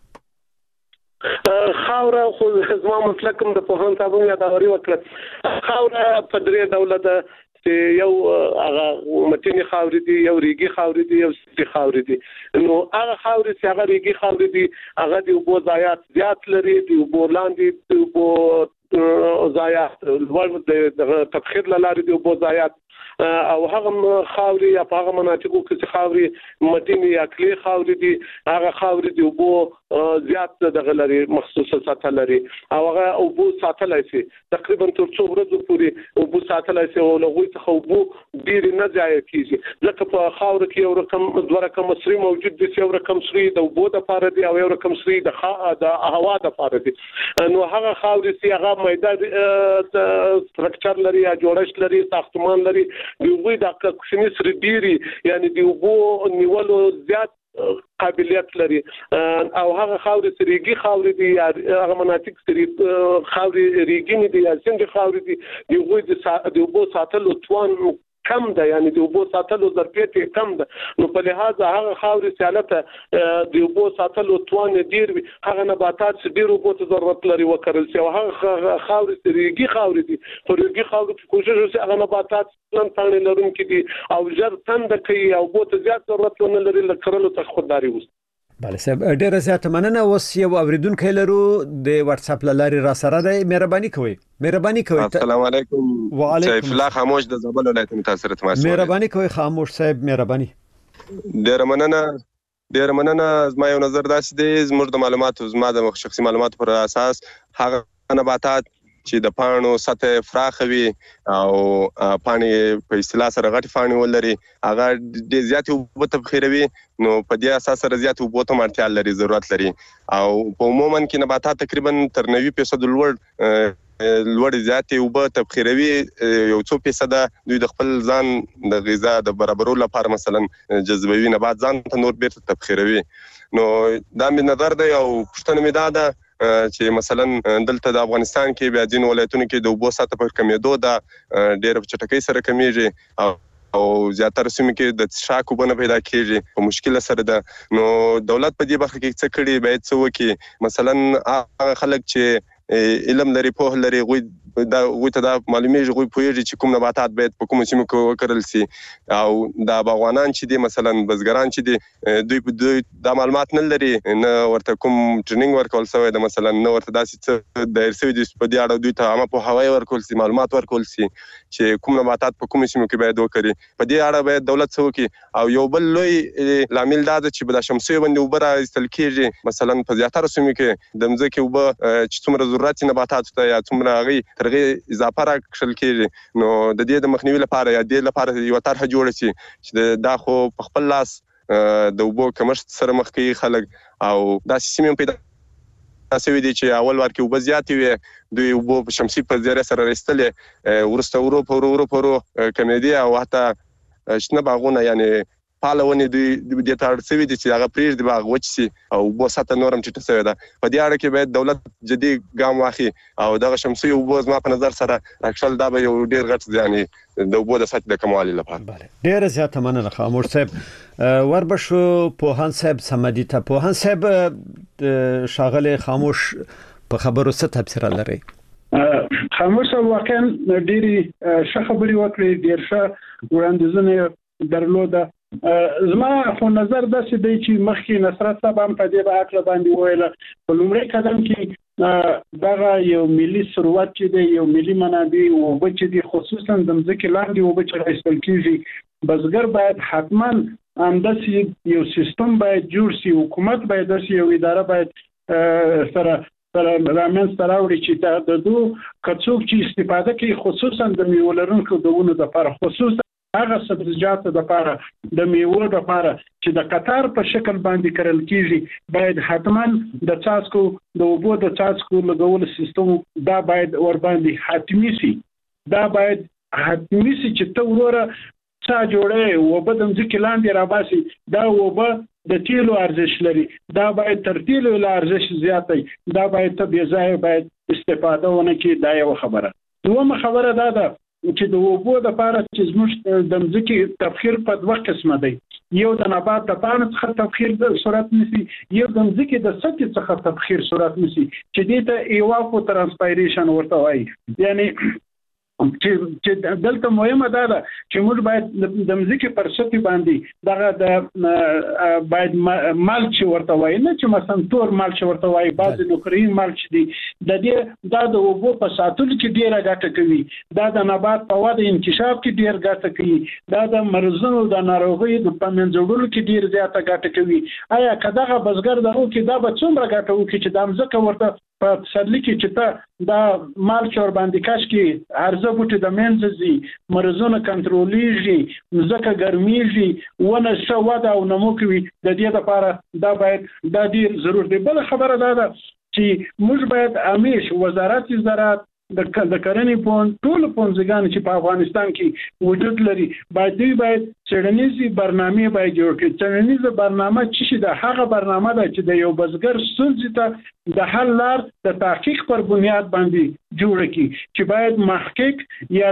خاوره خو زما مسلکم د پوهان تاسو یادوري وکړه خاوره په درې ډول ده چې یو هغه متنی خاورې دي یو ریګي خاورې دي یو سپي خاورې دي نو هغه خاورې چې هغه ریګي خاورې دي هغه د اوبو ضایعات زیات لري د اوبو لاندې د اوبو ضایعات لوړ د تبخیر لاري د اوبو ضایعات او هغه خاوري یا په هغه مناطقو کې چې خاوري مدینی یا کلی خاوري دي هغه خاوري دی وبو زیات دغه لري مخصوصه سطح لري او هغه وبو ساتلای شي تقریبا تر څو ورځې پورې وبو ساتلای شي او لغوي څخه وبو ډیر نه ځای کیږي لکه په خاور کې یو رقم دوه رقم سری موجود دي یو رقم سری د وبو د فار دي او یو رقم سری د د هوا د فار دي نو هغه خاوري چې هغه میدان سټرکچر لري یا جوړښت لري ساختمان لري دوی د کوشنی سری ډیری یعنی دی وبو نیولو زیات قابلیت لري او هغه خاوري سریګي خاوري دي هغه مناطق سری خاوري ریګي دي یا څنګه خاوري دي دوی د وبو ساتلو توان کم ده یعنی د وبو ساتلو ظرفیت کم ده نو په لحاظ هغه خاوري سیالته د وبو ساتلو توان ډیر وي هغه نباتات چې ډیر وبو ته ضرورت لري وکړل شي او هغه خاوري سریګي خاوري دي خوريګي خاوري کوشش وکړي هغه نباتات پلان تانه لرونکي دي او ژر تند کوي او وبو ته زیات ضرورت ونه لري لکرلو ته خودداري وس بله صاحب ډیره زیاته مننه. اوس یو اوریدونکو لرو د واتس اپ لاري را سره دی. مهرباني کوئ مهرباني کوئ. السلام علیکم. سیف الله خاموش د زابل ولایت متاثر تماس. مهرباني کوئ خاموش صاحب مهرباني. ډیره مننه ډیره مننه. زما یو نظر داسې دی زموږ د معلوماتو زما د شخصي معلوماتو پر اساس هغه نباتات چې د پاڼو سطح فراخ وي او پاڼې په اصطلاح سره غټ پاڼې ولري هغه د زیاتې اوبو تبخیروي نو په دې اساس سره زیاتې اوبو ته اړتیا لري ضرورت لري او په عموما کې نباتات تقریبا تر نوي فیصد لوړ لوړ زیاتې اوبو تبخیروي یو څو فیصد دوی د خپل ځان د غذا د برابرولو لپاره مثلا جذبوي نبات ځان ته نور بیرته تبخیروي. نو دا مې نظر دی او پوښتنه مې دا ده چې مثلا دلته د افغانستان کې بیا ځین ولایتونو کې د اوبو سطح په کمیدو دا ډېر په چټکۍ سره کمیږي او او زیاتره سیمې کې د څښاک اوبه نه پیدا کیږي په مشکل سره ده. نو دولت په دې برخه کې څه کړي باید څه وکړي. مثلا هغه خلک چې علم لري په لري غوي دا غوي ته دا معلومیږي غوي پوهیږي چې کوم نباتات باید په کوم سیمه کې وکرل سي او دا باغوانان چې دي مثلا بزګران چې دي دوی په دوی دا معلومات نه لري نه ورته کوم ټریننګ ورکول شوی د مثلا نه ورته داسې څه د ارسوي د په دې اړه دوی ته عامه په هواي ورکول سي معلومات ورکول سي چې کوم نباتات په کوم سیمه کې باید وکړي. په دې اړه باید دولت څه وکړي او یو بل لوی لامل دا چې بل شمسي باندې وبره استل کېږي مثلا په زیاتره سیمه کې د مځکه وب چې څومره ضرورت نباتات ته یا څومره غي ترغه اضافه راکړل کېږي. نو د دې د مخنیوي لپاره یا د لپاره یو طرحه جوړه شي چې دا خو په خپل لاس د وبو کمښت سره مخ کوي خلک او دا سیمه پیدا تاسو ویدي چې اول ورکه وب زیاتې وي دوی وبو په شمسي په ذریعہ سره رسېدلې ورسته ورو په ورو په کمیدي او حتی شنه باغونه یعنی پالونې دوی د دې تر څو دي چې هغه پریږ دی باغ وچ سي او وبو ساته نورم چټه شوی ده. په دې اړه کې باید دولت جدي ګام واخلي او دغه شمسي وبو زما په نظر سره راکشل دا به یو ډیر غټ یعنی د وبو د سطح د کموالي لپاره. بله ډیر زیاته مننه خاموش صاحب. وربشو پوهان صاحب سمدي ته پوهان صاحب شاغله خاموش په خبرو څه تبصره لري؟ خاموش واقعا ډيري ښه خبري وکړي ډیر ښه وړاندیزونه درلوده. زما خو نظر داسې دی چې مخکې نصرت صاحب هم په دې باندې باندې ویل په لومړي قدم کې دغه یو ملي ثروت چې دی یو ملي منابع او چې دی خصوصا د مځکې لاندې او چې راځل کیږي بزګر باید حتما همداسې یو سیستم باید جوړ شي حکومت باید داسې یو اداره باید سره سره رامنځ ته راوړي چې د دوه کڅوک چې استفاده کوي خصوصا د میوه لرونکو دونو لپاره خصوصا هغه سبزیجات د لپاره د میوه لپاره چې د قطار په شکل باندې کرل کیږي باید حتما د څاڅکو د اوبو د څاڅکو لګول سیستم دا باید ور باندې حتمی شي. دا باید حتمی شي چې ته وروره څا جوړه او په دم ځکه لاندې را باسي دا وبه د تیلو ارزش لري دا باید تر تیلو ل ارزش زیاتای دا باید ته بیا ځای باید استفاده ونه کی دا یو خبره. دومره خبره دا ده چې د وبو د لپاره چې زموږ د مځکې تبخیر په دوه قسمه دی. یو د نبات د پاڼو څخه تبخیر د صورت نسی یو د مځکې د سطح څخه تبخیر صورت نسی چې دې ته ایواپو ترانسپایریشن ورته وایي. یعنی چې دلته مهمه ده چې موږ باید د مځکې پر سطح باندې دغه د باید مالچ ورته وایي نه چې مثلا تور مالچ ورته وایي بعض نوکرین مالچ دي د دې دا د وبو په ساتلو کې ډیره ګټه کوي دا د نبات په وده انکشاف کې ډیر ګټه کوي دا د مرزونو د ناروغیو د پمنځوړلو کې ډیر زیاته ګټه کوي. آیا کداغه بزګر دغه کې دا به څومره ګټه وکړي چې د مځکه ورته په سرلی کې چې ته دا مالچ ور باندې کاش کې ارزه بوټي د منځزي مرزونه کنټرولېږي مځکه ګرميږي ونه شو وده او نمو کوي د دې لپاره دا باید دا ډیر ضروري دی. بل خبره دا ده چې موږ باید امیش وزارت زراعت د د کرنې په ټول پونځګان چې په افغانستان کې وجود لري باید دوی باید څېړنیزي برنامه باید جوړ کړي. څېړنیزه برنامه چې د هغه برنامه ده چې د یو بزګر ستونزې ته د حل لار د تحقیق پر بنیاد باندې جوړ کړي چې باید محقق یا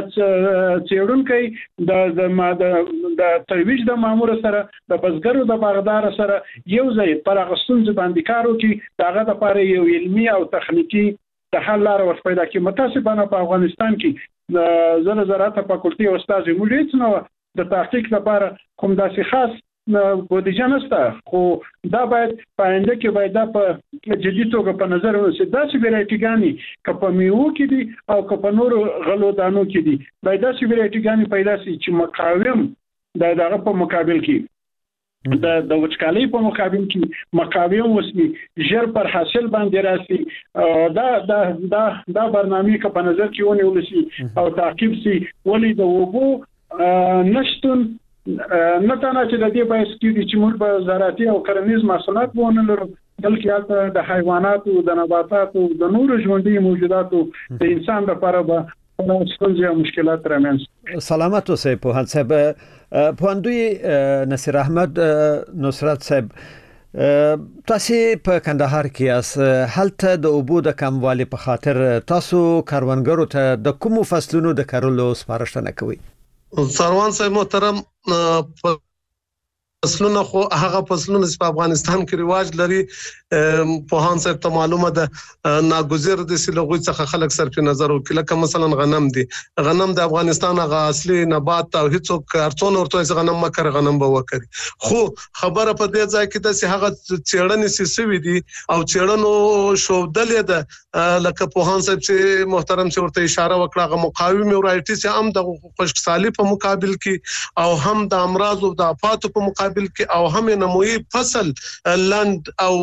څېړونکی د د ترویج د مامور سره د بزګرو د باغدار سره یو ځای پر هغه ستونزې باندې کار وکړي دغه لپاره یو علمي او تخنیکی د حل لار ور پیدا کی. متاسفانه په افغانستان کې د زراعت زراعت فاکولټي استاد موږ هیڅ نو د تحقیق لپاره کوم داسې خاص بودیجه نشته، خو دا باید پاینده کې باید دا په جدي توګه په نظر ونیسي. داسې ویرایټیګانې که په میوو کې دي او که په نورو غلو دانو کې دي، باید داسې ویرایټیګانې پیدا شي چې مقاوم د دغه په مقابل کې د د وچکالۍ په مقابل کې مقاوم وسي، ژر پر حاصل باندې راسي. دا دا دا دا برنامه که په نظر کې ونیول شي او تعقیب شي، ولې د وګو نشتون نه تنه چې د دې باعث کېږي چې موږ په زراعتي او کرنیز محصولات ونه لرو، بلکې د حیواناتو، د نباتاتو، د نورو ژوندي موجوداتو د انسان لپاره به ستونزې او مشکلات رامنځته. سلامت اوسئ پوهاند صاحب. پوهندوی نصیر احمد نصرت صاحب، تاسو په کندهار کې یاست، هلته د اوبو د کموالي په خاطر تاسو کاروانګرو ته د کومو فصلونو د کرلو سپارښتنه کوي؟ سروان صاحب محترم، فصلونه خو هغه فصلونه چې په افغانستان کې رواج لري، پوهان صاحب ته معلومه ده ناګزیر د سلغوي څخه خلک صرف نظر وکړي، لکه مثلا غنم دي. غنم د افغانستان هغه اصلي نبات او هیڅوک ارڅون ورته غنم مکر غنم به وکړي. خو خبره په دې ځای کې د سي هغه چېړنې سیسوي دي او چېړنو شودلې ده، لکه پوهان صاحب چې محترم چې ورته اشاره وکړه، هغه مقاوم ورایټي چې هم د خشکسالي په مقابل کې او هم د امراض او د آفاتو په مقابل کې او هم نموي فصل لاند او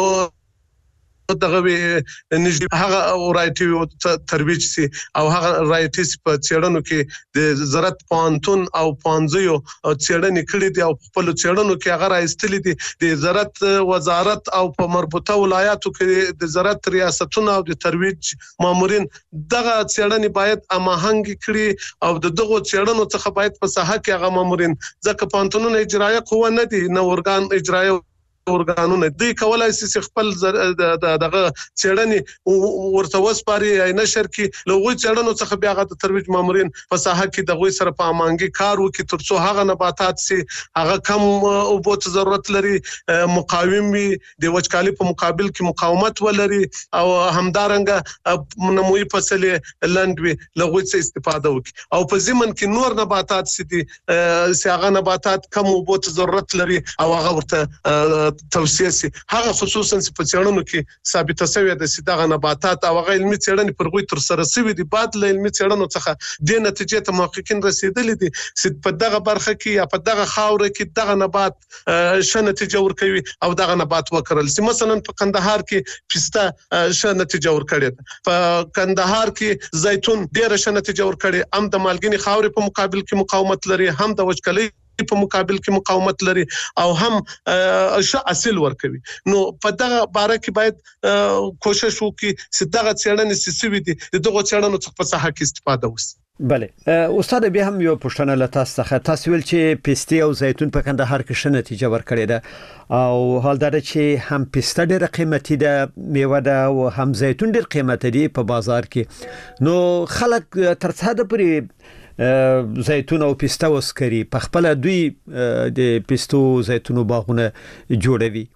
دغه نږدې هغه ورایټي ترویج سي او هغه رایټي په چېړنو کې د زراعت پوهنتون او پوهنځیو چېړنې کړې دي او خپل چېړنو کې هغه راځتلې دي. د زراعت وزارت او په مربوطه ولایاتو کې د زراعت ریاستونو او د ترویج مامورین دغه چېړنې باید اماهنګ کړي او د دغه چېړنو څخه باید په ساحه کې هغه مامورین، ځکه پوهنتونونه اجرایه قوه نه دي، نه ارګان اجرایه ورګانونه دوی کولای شي خپل دغه چېړنې ورته وسپاري یا نشر کې لوغوي چېړنو څخه بیا غو ترویج مامورین په ساحه کې دغه سره په امانګي کار وکړي ترڅو هغه نباتات سي هغه کم او بوت ضرورت لري، مقاوم وي، د وچکالي په مقابل کې مقاومت ولري او همدارنګه نموي فصل لاند وي، لوغوي څخه استفاده وکړي او په ضمن کې نور نباتات سي دي سي هغه نباتات کم او بوت ضرورت لري او هغه ورته توصیه سي. هغه خصوصا په چېړنو کې ثابته شوې ده چې دغه نباتات او هغه علمي چېړنې پر غوي تر سره شوې دي، بعد له علمي چېړنو څخه د نتیجې ته محققین رسیدلي دي چې په دغه برخه کې یا په دغه خاور کې دغه نبات ښه نتیجه ورکوي او دغه نبات وکړل سي. مثلا په کندهار کې پسته ښه نتیجه ورکړي ده، په کندهار کې زیتون ډېر ښه نتیجه ورکړي، هم د مالګینې خاورې په مقابل کې مقاومت لري، هم د وچکالۍ په مقابل کې مقاومت لري او هم ښه حاصل ورکوي. نو په دغه باره کې باید کوشش وکړي چې دغه چېړنې سیسوي دي دغه چېړنو څخه په ساحه کې استفاده وشي. بله استاد، بیا هم یو پوښتنه له تاسو څخه، تاسو ویل چې پسته او زیتون په کندهار کې ښه نتیجه ورکړې ده او حال دا چې هم پسته ډېر قیمتي ده میوه ده او هم زیتون ډېر قیمتي دي په بازار کې، نو خلک تر څه حد پورې زیتون او پسته وسکري په خپل دوی د پستو زیتونو باغونه جوړوي؟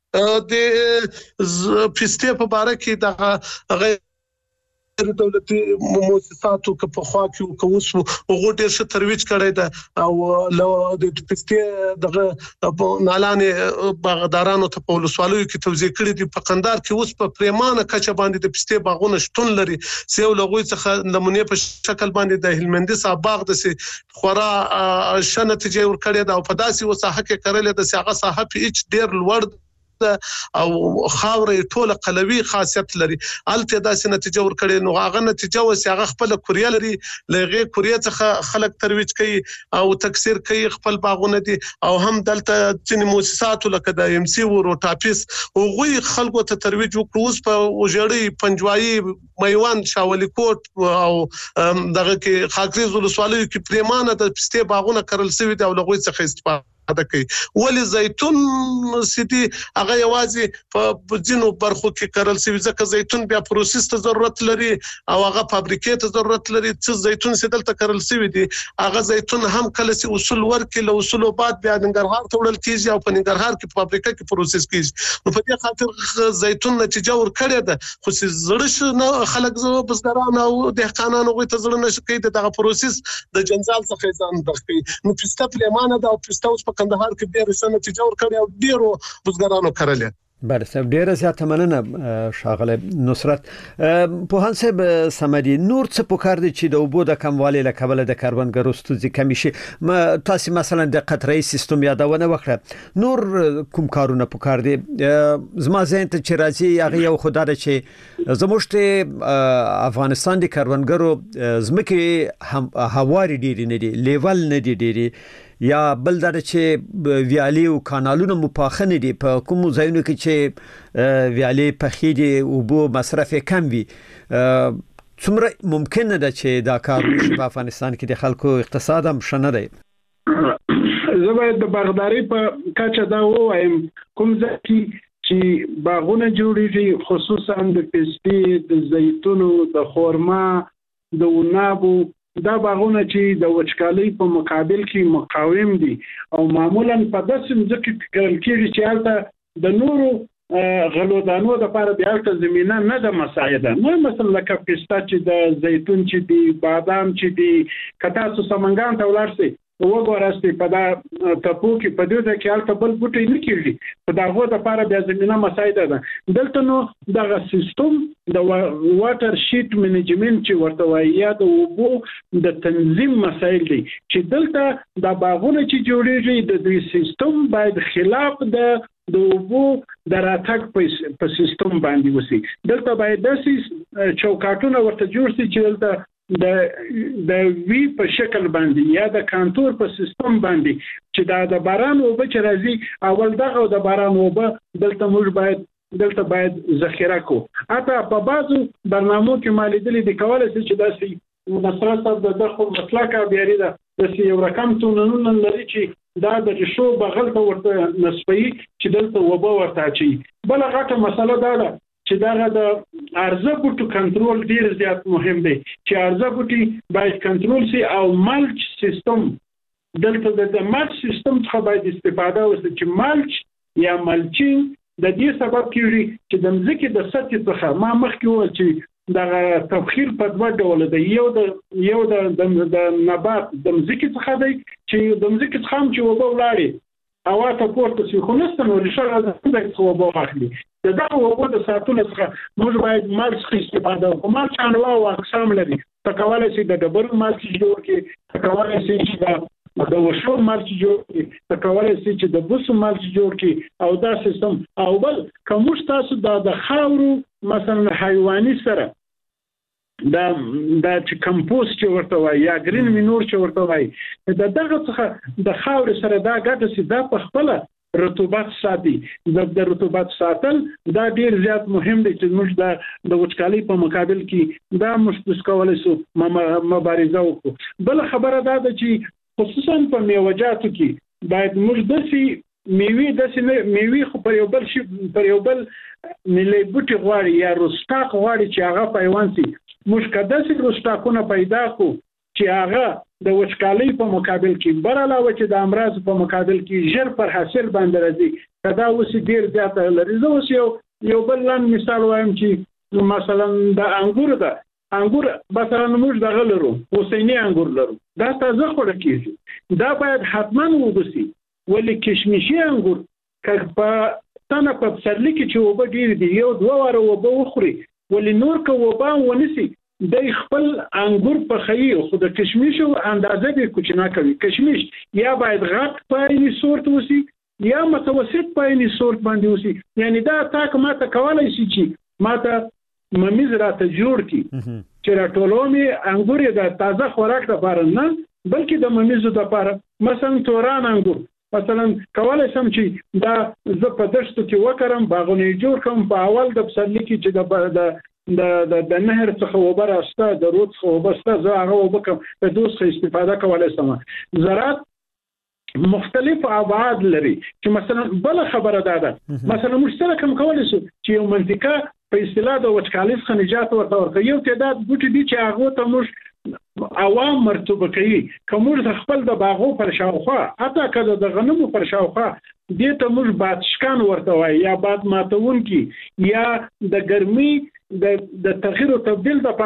د پسته په باره کې دغه دولتي مؤسساتو که په خوا کې کوس او غوټه ش ترویج کړی ده او لو د پسته دغه نالانه باغدارانو ته په ولسوالۍ کې توزیع کړی دي. په قندار کې اوس په پریمانه کچه باندې د پسته باغونه شتون لري، سیو لغوي څخه نمونه په شکل باندې د هلمندي صاحب باغ د سي خورا ش نتیجه ور کړی ده او په داسي وساحه کې کړل د ساغه صاحب هیڅ ډیر لوړ او خاورې ټوله قلوي خاصیت لري، الته داسې نتیجه ورکړي. نو هغه نتیجه وسه هغه خپل کوریا لري، لغه کوریا څخه خلک ترویج کوي او تکثیر کوي خپل باغونه دي او هم دلته ځینې مؤسسات لکه د ایم سی ورو ټاپیس او غوي خلکو ته ترویج وکړوس په وجړی پنجوایي میوان شاولي کوټ او دغه کې خاکریز ولسوالۍ کې پریمانه د پسته باغونه کړل سوي دي او لغوي څخه استفاده ادا کوي. ولې زیتون سيتي هغه یوازې په ځینو برخو کې کارل سوي ځکه زیتون بیا پروسس ته ضرورت لري او هغه فابریکې ته ضرورت لري. چې زیتون سیدل ته کارل سوي دي هغه زیتون هم کله سي اصول ورکې له اصول بعد بیا د ننګرهار ته وړل کیږي او په ننګرهار کې فابریکه کې پروسس کیږي. نو په دې خاطر زیتون نتیجه ورکړي ده خو زړه نه خلک زو بزګران او دهقانانو غوي ته زړه نشي کوي دغه پروسس د جنزال څخه ځان بخي. نو پسته پلیمانه دا پسته اوس په کندهار کې ډېر ښه نتیجه ورکړې او ډېرو بزګرانو کړلې. بله صاحب ډیره زیاته مننه شاغله نصرت. په هانسب سمدي نور څه پکار دي چې د اوبو د کموالي له کبله د کاربن ګارو ستونزې کمی شي؟ ما تاسو مثلا د قطره‌ای سیستم یادونه وکړه، نور کوم کارونه پکار دي؟ زما ذهن ته چې راځي هغه یو خدای چې زموږ افغانستان د کاربن ګارو زمکه هواري ډیری نه دي، لیول نه دي ډیری، یا بل دا چې ویالي او کانالونه مپاخنه دي په کوم ځایونو کې چې ویالي پخې دي او بو مصرف کم وي. څومره ممکن ده چې دا کار وشي په افغانستان کې د خلکو اقتصاد هم شنه دی؟ زه باید د باغداري په کچه دا وایم کوم ځکه چې باغونه جوړیږي خصوصا د پستی، د زیتونو، د خورما، د عنابو، دا باغونه چې د وچکالۍ په مقابل کې مقاوم دي او معمولا په داسې ځکه کې کرل کېږي چې هلته د نورو غلودانو د لپاره د هلته زمینه نه ده مساعده. نو مثلا لکه پسته چې د زیتون چې دي، بادام چې دي، که تاسو سمنګان ته ولاړ شئ وګورئ په دا ټاپو کې په دې کې هلته بل بوټی نه کېږي، په دغه د لپاره بیا زمینه مساعده ده. دلته نو دغه سیستم د واټر شیټ منیجمنت چې ورته وایي یا د اوبو د تنظیم مسایل دي چې دلته د باغونو چې جوړیږي د دې سیستم باید خلاف د د اوبو د راتګ په سیستم باندې وسی. دلته باید داسې چوکاټونه ورته جوړ شي چې دلته د د وی په شکل باندې یا د کانتور په سیستم باندې چې دا د باران اوبه چې راځي اول دغه د باران اوبه دلته موږ باید دلته باید ذخیره کو. حتی په بعضو برنامو کې مالیدلې د کولای شي چې داسې نصرت د دغه مسلکه بیاري ده داسې یو رقم تونونه لري چې دا د رشو بغل ته ورته نسبي چې دلته وبا ورته اچي. بل غټه مسله دا ده چې دا د ارزه بوټو کنټرول ډیر زیات مهم دی چې ارزه بوټي باید کنټرول شي او مالچ سیستم دلته د مالچ سیستم څخه باید استفاده وشي چې مالچ یا مالچینګ د دې سبب کیږي چې د مځکې د سطح څخه ما مخکې وویل چې د تبخیر په دوه ډول دی، یو د یو د د نبات د مځکې څخه دی چې د مځکې څخه هم چې وبو ولاړي هوا ته پورته شي خو نستن ورشاره د څه وبو اخلي. د دغه وبو د ساتلو څخه موږ باید مالچ څخه استفاده وکړو. مالچ انواع او اقسام لري، تکواله شي د ډبرو مالچ جوړ کې، تکواله شي چې د وشو مالچ جوړ کې، تکواله شي چې د بوسو مالچ جوړ کې او دا سیستم. او بل کوم تاسو د خاورو مثلا حیواني سره دا دا چې کمپوست چې ورته وایي یا گرین مینور چې ورته وایي د دغه څخه د خاورې سره دا ګټه چې دا په خپل رطوبت ساتي. د رطوبت ساتل دا ډیر زیات مهم دی چې موږ د د وچکالۍ په مقابل کې دا مشت کولای شو مبارزه وکړو. بل خبره دا ده چې خصوصا په میوه‌جاتو کې باید موږ داسې میوې داسې میوې خو پر یو بل شي پر یو بل ملي بوټي غواړي یا روسټاق غواړي چې هغه پیوند شي. موږ کده چې روسټاقونه پیدا کو چې هغه د وچکالۍ په مقابل کې بر علاوه چې د امراض په مقابل کې ژر پر حاصل باندې راځي کدا اوس ډیر زیات لري. زه اوس یو یو بل لاندې مثال وایم چې مثلا د انګور ده انګور مثلا موږ دغه لرو حسیني انګور لرو دا تازه خوړل کیږي دا باید حتما وګسي. ولې کشمشي انګور که په تنه په پسرلي کې چې وبه ډیر دی یو دوه واره وبه وخوري ولې نور که وبا ونسی د خپل انګور په خی خو د کشمیشو اندازه به کوچنا کوي. کشمیش یا باید غټ پایني سورت وسی یا متوسط پایني سورت باندې وسی. یعنی دا تاک ماته کولای شي چې ماته ممیز راته جوړ کی چې راټولومي انګور د تازه خوراک لپاره نه بلکې د ممیزو لپاره. مثلا توران انګور مثلا کولای شم چې دا زه په دشتو کې وکړم باغونه جوړ کوم په اول د پسرلي کې چې د د د نهر څخه وبر استه د رود څخه وبسته زه هغه وبکم په دوسه استفاده کولای شم. زراعت مختلف ابعاد لري چې مثلا بل خبره ده ده مثلا مشترک کوم کولای شو چې یو منطقه په اصطلاح د وچکالۍ څخه نجات ورته ورکړي. یو تعداد بوټي دي چې هغه ته موږ عوام مرتبه کوي کومور د خپل د باغو پر شاوخوا حتی کله د غنمو پر شاوخوا دې ته موږ بادشکان ورته وایي یا باد ماتون کی یا د ګرمي د د تغییر او تبديل لپاره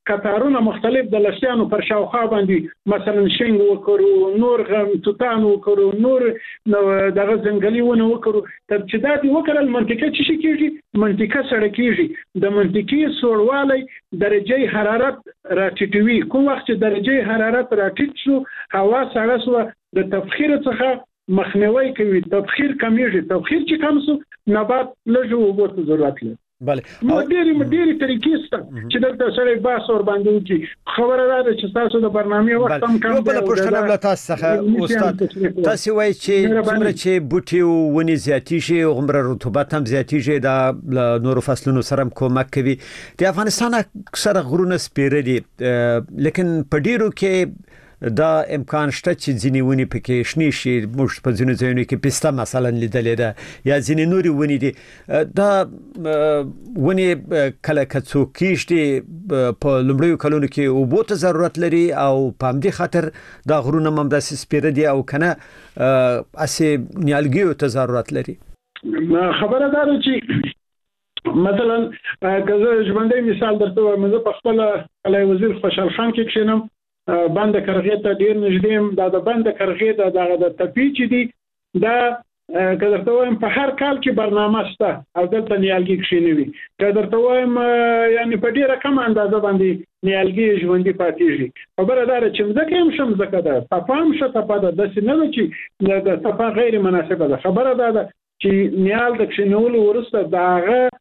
کتارونه مختلف د لسیانو پر شاوخوا باندې مثلا شنګ وکړو نور غم توتان وکړو نور دغه ځنګلي ونه وکړو تر چې دا دی وکړل منطقه چې شي کېږي منطقه سره کېږي د منطقي سوړوالی درجه حرارت راټیټوي کوم وخت چې درجه حرارت راټیټ شو هوا سړه شو د تبخیر څخه مخنیوي کوي تبخیر کمیږي تبخیر چې کم شو نبات لږ اوبو ته ضرورت لري بله نو ډېری ډېری طریقې شته چې دلته سره باس اور باندې وکړي خبره ده چې تاسو د برنامه وخت هم کم دی بل پښتنه بل تاسو څخه استاد تاسو وایي چې څومره چې بوټي ونی زیاتیږي غمره رطوبت هم زیاتیږي د نورو فصلونو سره کومک کوي د افغانستان اکثر غرونه سپیره دي لیکن په ډیرو کې دا امکان شته چې ځینې ونی پکې شنې شي موږ په ځینو ځایونو کې پسته مثلا لیدلې ده یا ځینې نوري ونی دي دا ونی کله کڅو کېشتي په لومړیو کلونو کې اوبو ته ضرورت لري او په همدې خاطر دا غرونه هم داسې سپیره دي او کنه اسې نیالګیو ته ضرورت لري خبره ده چې مثلا که زه ژوندی مثال درته وایم زه په خپله کلی وزیر خوشحال خان کې کښېنم بند کرغې ته ډیر نږدې دا د بند کرغې د دغه د تپی چې دي دا که درته وایم په هر کال کې برنامه شته او دلته نیالګي کښېنوي وي که درته وایم یعنی په ډیره کم اندازه باندې نیالګي ژوندي پاتېږي خبره دا ده چې مځکه هم ښه مځکه ده تپه هم ښه تپه ده داسې نه ده چې د تپه غیر مناسبه ده خبره دا ده چې نیال د کښېنولو وروسته د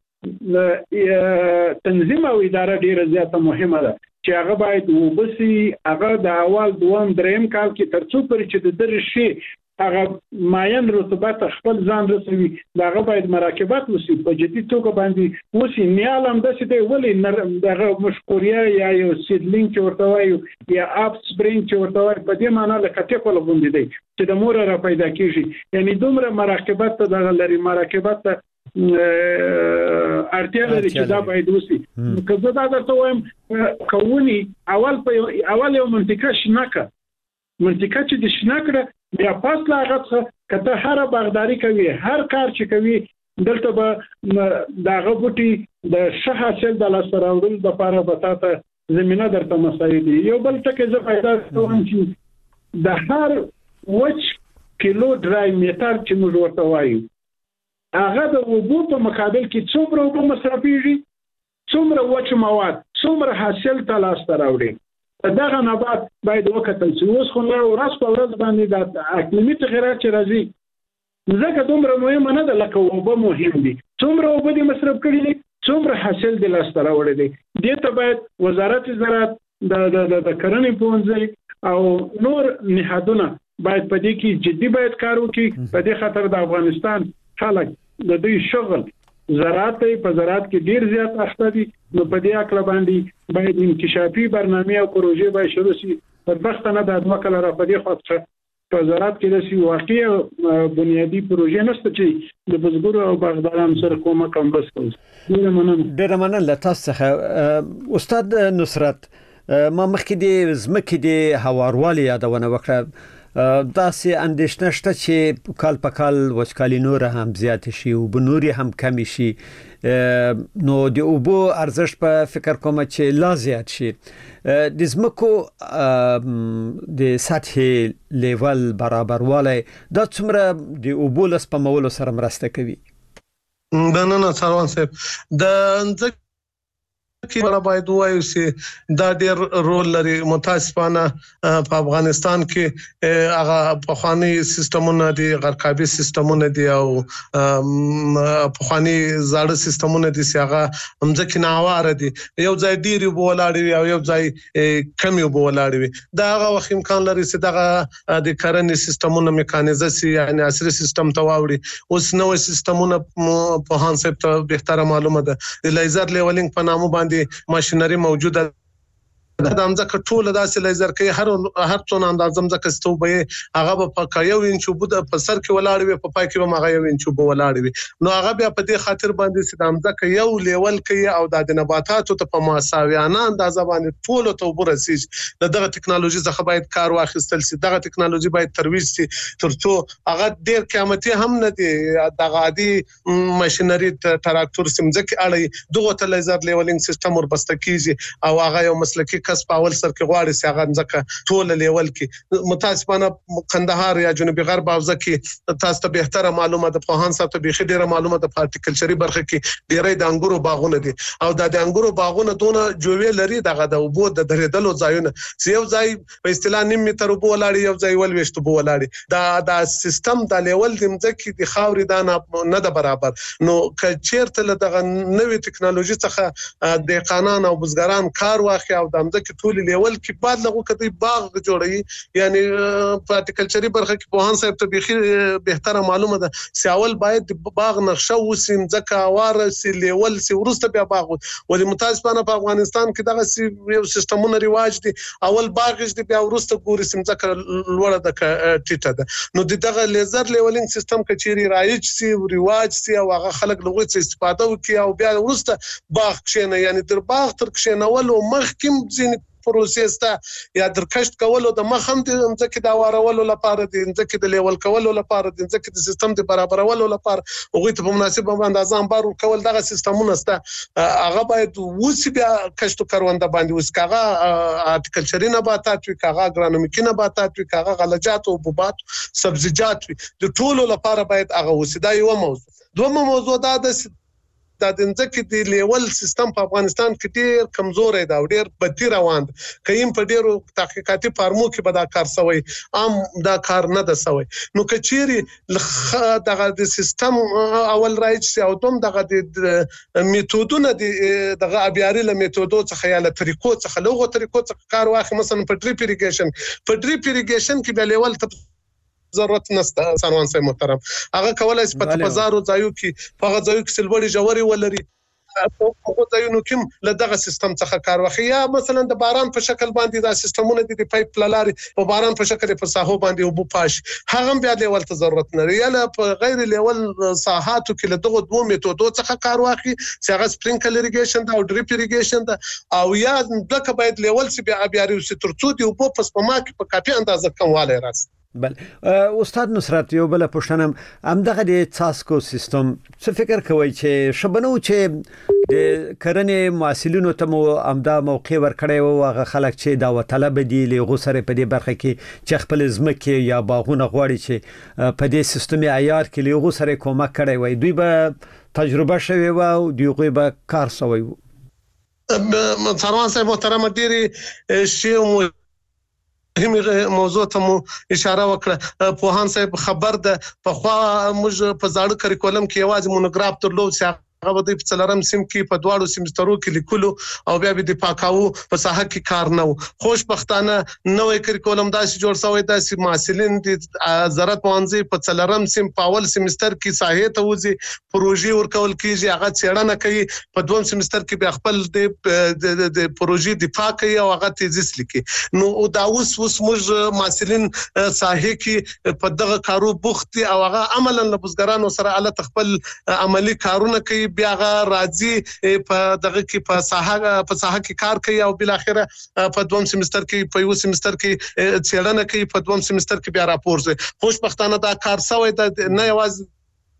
هغه تنظیم او اداره ډیره زیاته مهمه ده چې هغه باید وبسي هغه د اول دوم دریم کال کې ترڅو پرې چې د درې شي هغه ماین رطوبت خپل ځان رسوي دغه باید مراقبت وشي په جدي توګه باندې وشي نیال هم داسې دی ولې دغه مشکوریا یا یو سیدلینګ چې ورته وایو یا اپ سپرینګ چې ورته وایو په دې معنی لکه ټیکول غوندې دی چې د مور را پیدا کیږي یعنی دومره مراقبت ته دغه لري مراقبت ته ارتیا لري چې دا باید وسی که زه دا درته وایم کوونی اول په اول یو منطقه شناکه منطقه چې د شناکړه بیا پاس لا غته کته هر باغداري کوي هر کار چې کوي دلته به داغه بوټي د ښه حاصل د لاس راوړل د لپاره بتاته زمينه درته مساعد یو بل ټکي زه پیدا کوم چې د هر وچ کیلو ډرای میټر چې موږ ورته وایو هغه د اوبو په مقابل کې څومره اوبه مصرفيږي څومره وچ مواد څومره حاصل ته لاس راوړي دغه نبات باید وکتل چې اوس خو نو ورځ په ورځ باندې د اقلیمي تغیرات چې راځي ځکه دومره مهمه نه ده لکه اوبه مهم دي څومره اوبه دي مصرف کړي دي څومره حاصل دي لاس راوړي دي دې ته باید وزارت زراعت د د د کرنې پونځي او نور نهادونه باید په دې کې جدي باید کار وکړي په دې خاطر د افغانستان خلک د دوی شغل زراعت په زراعت کې ډیر زیات اخته دي نو په دې اکل باندې باید انکشافي برنامه او پروژې باید شروع شي په وخت نه د ادمه کله را په دې خاطر په زراعت کې د سی واقعي بنیادی پروژې نشته چې د بزګرو او باغدارانو سره کومک هم بس کوي ډیر مننه ډیر مننه تاسو څخه استاد نصرت ما مخکې د زمکې د هواروالی یادونه وکړه داسې اندېښنه شته چې کال په کال وچکالي نور هم زیات شي او بنوري هم کم شي نو د اوبو ارزښت په فکر کوم چې لا زیات شي د زمکو د سطح لیول برابروالی دا څومره د اوبو لس پمولو سره مرسته کوي نه نه څاروان صاحب د کې بڑا باید وایو چې دا ډېر رول لري متاسفانه په افغانستان کې هغه پخوانی سیستمونه دي غرقابي سیستمونه دي او پخوانی زاړه سیستمونه دي چې هغه همځکه ناواره دي یو ځای ډېر ولاړ وي او یو ځای کم ولاړ وي دا هغه وخت امکان لري چې دغه د کرنې سیستمونه میکانیزاسي یعنی عصري سیستم ته واوړي اوس نوې سیستمونه په هانسپ ته به تر معلومه ده د لیزر لیولینګ په نامه باندې ماشينري موجوده د امزکه ټوله داسې لیزر کوي هر هر څونه اندازه امزکه ستوبه هغه په یو انچ وبد په سر کې ولاړ وي په پای کې به هغه یو انچ وب ولاړ وي نو هغه بیا په دې خاطر باندې چې د امزکه یو لیول کوي او د نباتاتو ته په مساویانه اندازه باندې ټول ته ورسیږي دغه ټکنالوژي څخه باید کار واخیستل شي دغه ټکنالوژي باید ترویج شي ترڅو هغه ډیر قیمتي هم نه دي د عادي ماشينري تراکتور سمځکه اړي دغه ته لیزر لیولینګ سیستم وربسته کیږي او هغه یو مسلکی کس په اول سر کې غواړي چې هغه ځکه ټول لیول کې متاسفانه قندهار یا جنوبي غرب حوزه کې تاسو ته بهتره معلومه ده په هان سره به ډیره معلومه ده په هارټیکلچري برخه کې ډیره د انګورو باغونه دي او د انګورو باغونه دونه جوړې لري دغه د وبو د درېدلو ځایونه چې یو ځای په اصطلاح نیم متر وبو ولاړی یو ځای ول وشت وبو ولاړی دا د سیستم د لیول د مځکې د خاورې دا نه ده برابر نو کچیرته له دغه نوې ټکنالوژي څخه د قانون او بزګران کار واخلي او د مځکې ټول لیول کې بعد لغو کدي باغ جوړي یعنی په هارټیکلچري برخه کې په هان صاحب ته به بهتره معلومه ده سیاول باید باغ نقشه وسیم ځکه اواره سی لیول سی ورسته بیا باغ ولې متاسفانه په افغانستان کې دغه سی یو سیستمونه ریواج دي اول باغ دې بیا ورسته ګوري سیم ځکه لوړه د ټیټه ده نو دغه لیزر لیولینګ سیستم کچيري رایج سی ریواج سی او هغه خلک لغوي څخه استفاده وکي او بیا ورسته باغ کښنه یعنی در باغ تر کښنول او مخکم ځین پروسس ته یا درکشت کولو د مخم د ځکه دا وارولو لپاره د ځکه د لیول کولو لپاره د ځکه د سیستم د برابرولو لپاره هغه ته په مناسبه اندازه انبار کول دغه سیستمونه سته هغه باید وسی بیا کشت کرونده باندې وس کاغه هارټیکلچري نباتات وی کاغه اګرانومیکي نباتات وی کاغه غلجات او حبوبات سبزیجات وی د ټولو لپاره باید هغه وسی دا یو موضوع دومره موضوع دا د د دنځکې د لیول سیستم په افغانستان کې ډیر کمزوري دا ډیر بدی روان کيم په ډیرو تحقیقاتي فارمو کې به دا کار سوی عام دا کار نه ده سوی نو کچيري دغه د سیستم اول رایج او دوم دغه د میتودونه دغه ابياري له میتودو څخه یا له طریقو څخه لغه طریقو څخه کار واخلي مثلا په ډریپ ایریګیشن په ډریپ ایریګیشن کې به لیول ضرورت نشته سروان صاحب محترم هغه کولای شي په بازارو ځایو کې په ځایو کې سلوړي جوړي ولري په ځایونو کې له دغه سیستم څخه کار واخلي یا مثلا د باران په شکل باندې دا سیستمونه د پایپ لاري په باران په شکل په ساحو باندې وبو پاش هغه بیا لیول ته ضرورت نه لري یا په غیر لیول ساحاتو کې له دغه دوه میتودو څخه کار واخلي چې هغه سپرینکل ایریګیشن دا او ډریپ ایریګیشن دا او یا دغه باید لیول سی بیا بیا ریو ترڅو دی وبو پس په ما کې په کافي اندازه کمواله راځي بل استاد نصرت یو بل پښتنم ام دغه د تاسکو سیستم څه فکر کوي چې شبنو چې د کرنې محصولینو ته مو امدا موقع ورکړی او هغه خلک چې دا وطلب دي له غوسره په دې برخه کې چې خپل ځمکه یا باغونه غواړي چې په دې سیستم عیار کې له غوسره کومک کړی وي دوی به تجربه شوی و او دوی به کار سوی و سروان صاحب محترم ډيري شی مهمه موضوع ته مو اشاره وکړه په هان صاحب خبر ده په خوا موږ په زاړه کریکولم کې یوازې مونوګراف درلود چې هغه د څلورم سیم کې په دواړو سیمسترو کې لیکلو او بیا به د پاکاو په ساحه کې کار نه و خوشبختانه نوې کریکولم داسې جوړ شوی داسې محصلین د زراعت پوهنځي په څلورم سیم په اول سیمستر کې ساحه ته وځي پروژې ورکول کیږي هغه څېړنه کوي په دویم سیمستر کې بیا خپل د د پروژې دفاع کوي او هغه تیزیس لیکي نو دا اوس اوس موږ محصلین ساحه کې په دغه کارو بوخت او هغه عملاً له بزګرانو سره اله خپل عملی کارونه کوي بیا غا راځي په دغه کې په ساحه په ساحه کې کار کوي او بل اخره په دوم سیمستر کې په یو سیمستر کې څېړنه کوي په دوم سیمستر کې بیا راپور زه خوشبختانه دا کار سوی د نه یوازې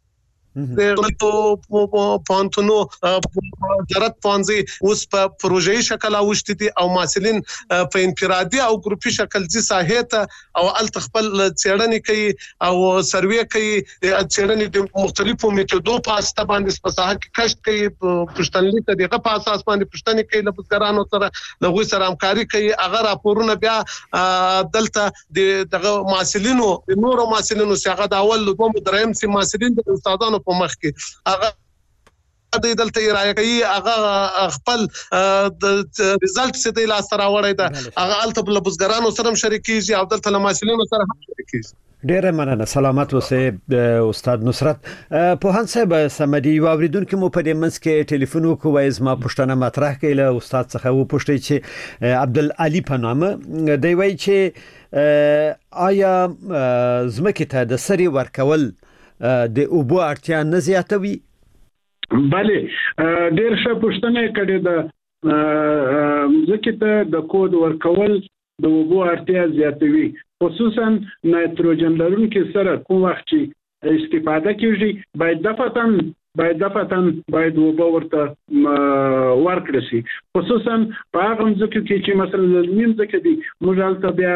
په پانتونو زراعت پوهنځي اوس په پروژې شکل اوشتي دي او محصلین په انفرادي او ګروپي شکل ځي ساحه ته او ال خپل څېړنې کوي او سروې کوي څېړنې د مختلفو میتودو په اساس باندې په ساحه کې کشف کوي پښتنلیک دغه په اساس باندې پښتنې کوي له بزګرانو سره لغوي سره همکاري کوي هغه راپورونه بیا دلته دغه محصلینو نورو محصلینو څخه د اول دوم دریم سي محصلین د استادانو په مخ کې هغه د دلته رایه کوي هغه خپل د ریزلټ څه دی لاس راوړی دا هغه الته بل بزګرانو سره شریکيږي او دلته لماسلینو سره هم شریکيږي. ډیره مننه. سلامت اوسئ استاد نصرت. پوهان صاحب سمدي یو اوریدونکو مو په دې منځ کې ټلیفون وکوي زما پښتنه مطرح کړي استاد څخه و پوښتنه چې عبدالعلی په نامه دی وایي چې آیا زمکه ته د سری ورکول د اوبو اړتیا نه زیاتوي؟ بله ډیر ښه پوښتنه کړې ده. ځکه ته د کود ورکول د اوبو اړتیا زیاتوي، خصوصا نایتروجن لرونکي سره کوم وخت چې استفاده کیږي باید دفعتاً باید دفعتاً باید اوبه ورته ورکړل شي، خصوصا په هغه ځکه چې مثلا نیم ځکه دی موږ البته بیا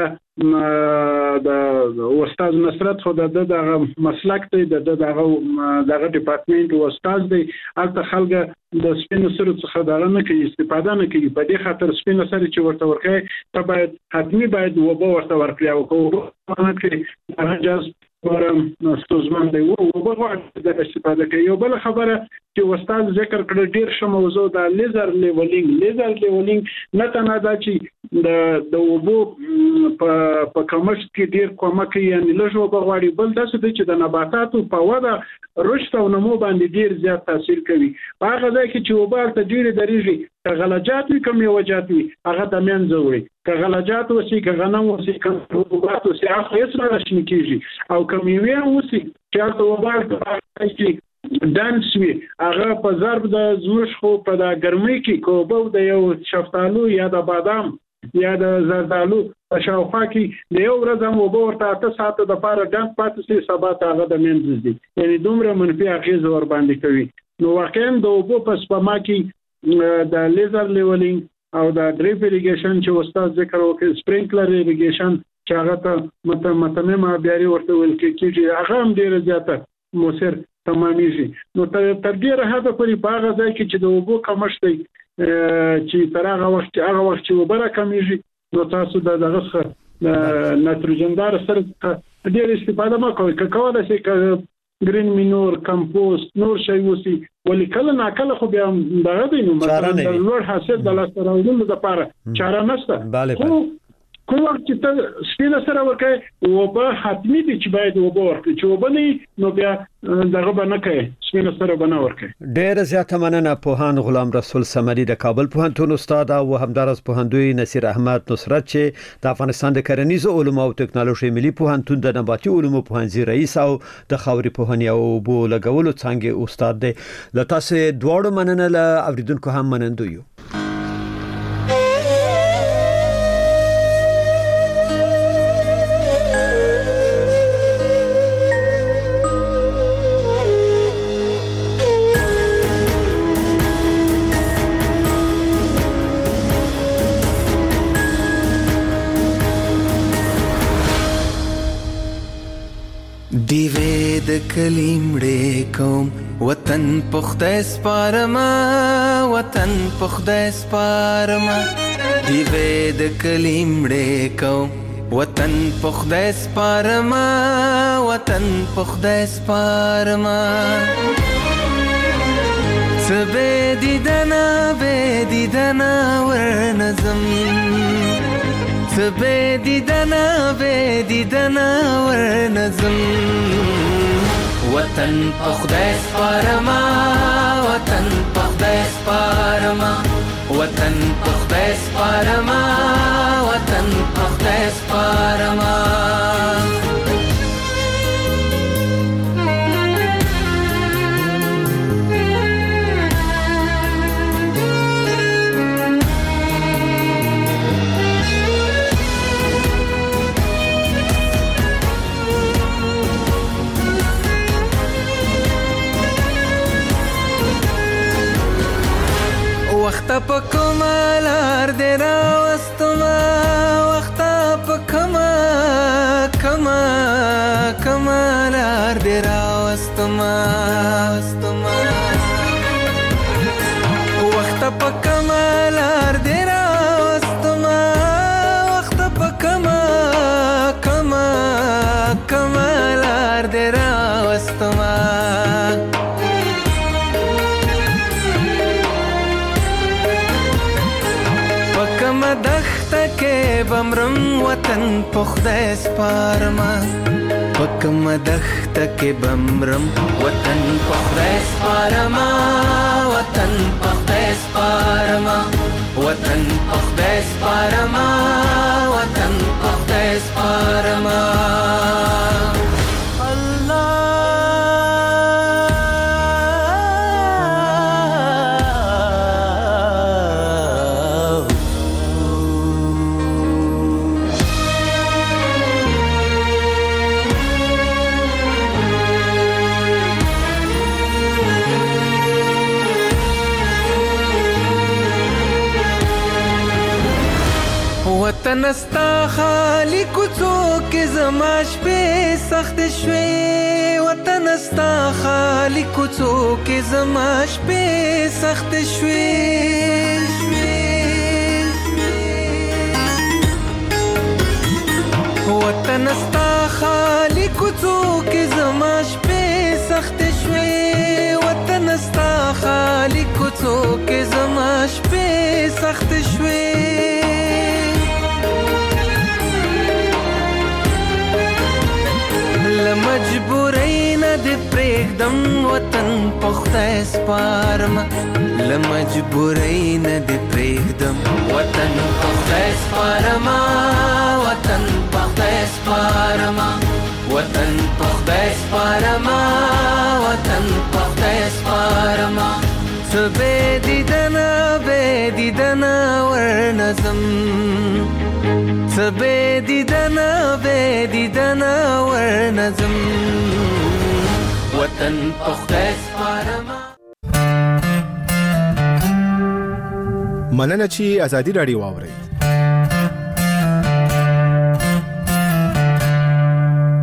د استاد نصرت خو د دغه مسلک دی د دغه دغه ډپارټمنټ او استاد دی البته خلک د سپینو سره څخه دغه نه کوي استفاده نه کوي، په دې خاطر سپینو سره چې ورته ورکړي ته باید حتمی باید اوبه ورته ورکړي او کوو نه کوي هغه جاز ورم ستوزمان دی او په وخت د استفاده کوي. یو بل خبره چې استاد ذکر کړ ډیر ښه موضوع د لیزر لیولینګ. لیزر لیولینګ نه تنه دا چې د د اوبو په په کمښت کې ډیر کومه کوي یعنی لږ اوبه غواړي، بل دا چې د نباتاتو په وده رشد او نمو باندې ډیر زیات تاثیر کوي. هغه ځکه چې اوبه ته ډیر درېږي غلجات وي کوم یو وجات وي هغه د منځ وړي که غلجات وسی که غنم وسی که حبوبات وسی هغه هیڅ نه راشنه کیږي او که میوه وسی چې تاسو وبال کې دانس وي هغه په ضرب د زموږ خو په د ګرمۍ کې کوبو د یو شفتالو یا د بادام یا د زردالو په شاوخوا کې د یو ورځ هم اوبه ورته اته ساعته د پاره ډنګ پاتې شي سبا ته هغه د منځ دي یعنی دومره منفي اغیز ور باندې کوي. نو واقعا د اوبو په سپما کې د لیزر لیولینګ او د ډریپ اریګیشن چې استاد ذکر وکړ سپرینکلر اریګیشن چې هغه ته متممه بیاري ورته ویل کېږي هغه هم ډیره زیاته موثر تمامېږي. نو تر ډیره حده پورې په هغه ځای کې چې د اوبو کمښت دی چې تر هغه وخت هغه وخت چې اوبه راکمیږي نو تاسو د دغه څخه نایتروجندار سره ډیر استفاده مه کوئ. که کولی شئ که گرین مینور کمپوست نور شی وسی ولی کله ناکله خو بیا دغه دی نو مثلا د لوړ حاصل د لاسته راوړلو لپاره چاره نشته. خو کوم وخت چې ته سپینه سره ورکړې اوبه حتمي دي چې باید اوبه ورکړي چې اوبه نه نو بیا دغه به نه کوي سپینه سره به نه ورکړي. ډېره زیاته مننه پوهان غلام رسول سمري د کابل پوهنتون استاد او همدارس پوهندوی نصیر احمد نصرت چې د افغانستان د کرنیزو علومو او ټکنالوژي ملي پوهنتون د نباتي علومو پوهنځي رئیس او د خاوري پوهنې او اوبو لګولو څانګې استاد دی. له تاسو دواړو مننه له اوریدونکو هم منندو یو. دیوې د کلیمړې کوم وطن په خدای سپارما وطن په خدای سپارما دیوې د کلیمړې کوم وطن په خدای سپارما وطن په خدای سپارما سبه دیدنا به دیدنا ورنظم سبه دیدنا به دیدنا ورنظم وطن په خدای سپارما وطن په خدای سپارما وطن په خدای سپارما وطن په خدای سپارما وخت په کمالار دی راوستما وخت په کما کما کمالار دی راوستما وخت په کمالار دی راوستما وخت په کما کما کمالار دی راوستما وطن په خدای سپارما پکم دخت کې بمرم وطن په خدای سپارما وطن په خدای سپارما وطن په خدای سپارما وطن په خدای سپارما وطن استا خالی کوڅو کې زما شپې سخت شوې وطن استا خالی کوڅو کې زما شپې سخت شوې وطن استا خالی کوڅو کې زما شپې سخت شوې وطن استا خالی کوڅو کې زما شپې سخت شوې لمجبورۍ نه دې پرېږدم وطن په خدای سپارما لمجبورۍ نه دې پرېږدم وطن په خدای سپارما وطن په خدای سپارما وطن په خدای سپارما وطن په خدای سپارما څه بې دیدنه بې دیدنه ورنځم څه بې دیدنه بې دیدنه ورنځم وطن په خدای سپارما. مننه چې ازادي راډیو واورئ.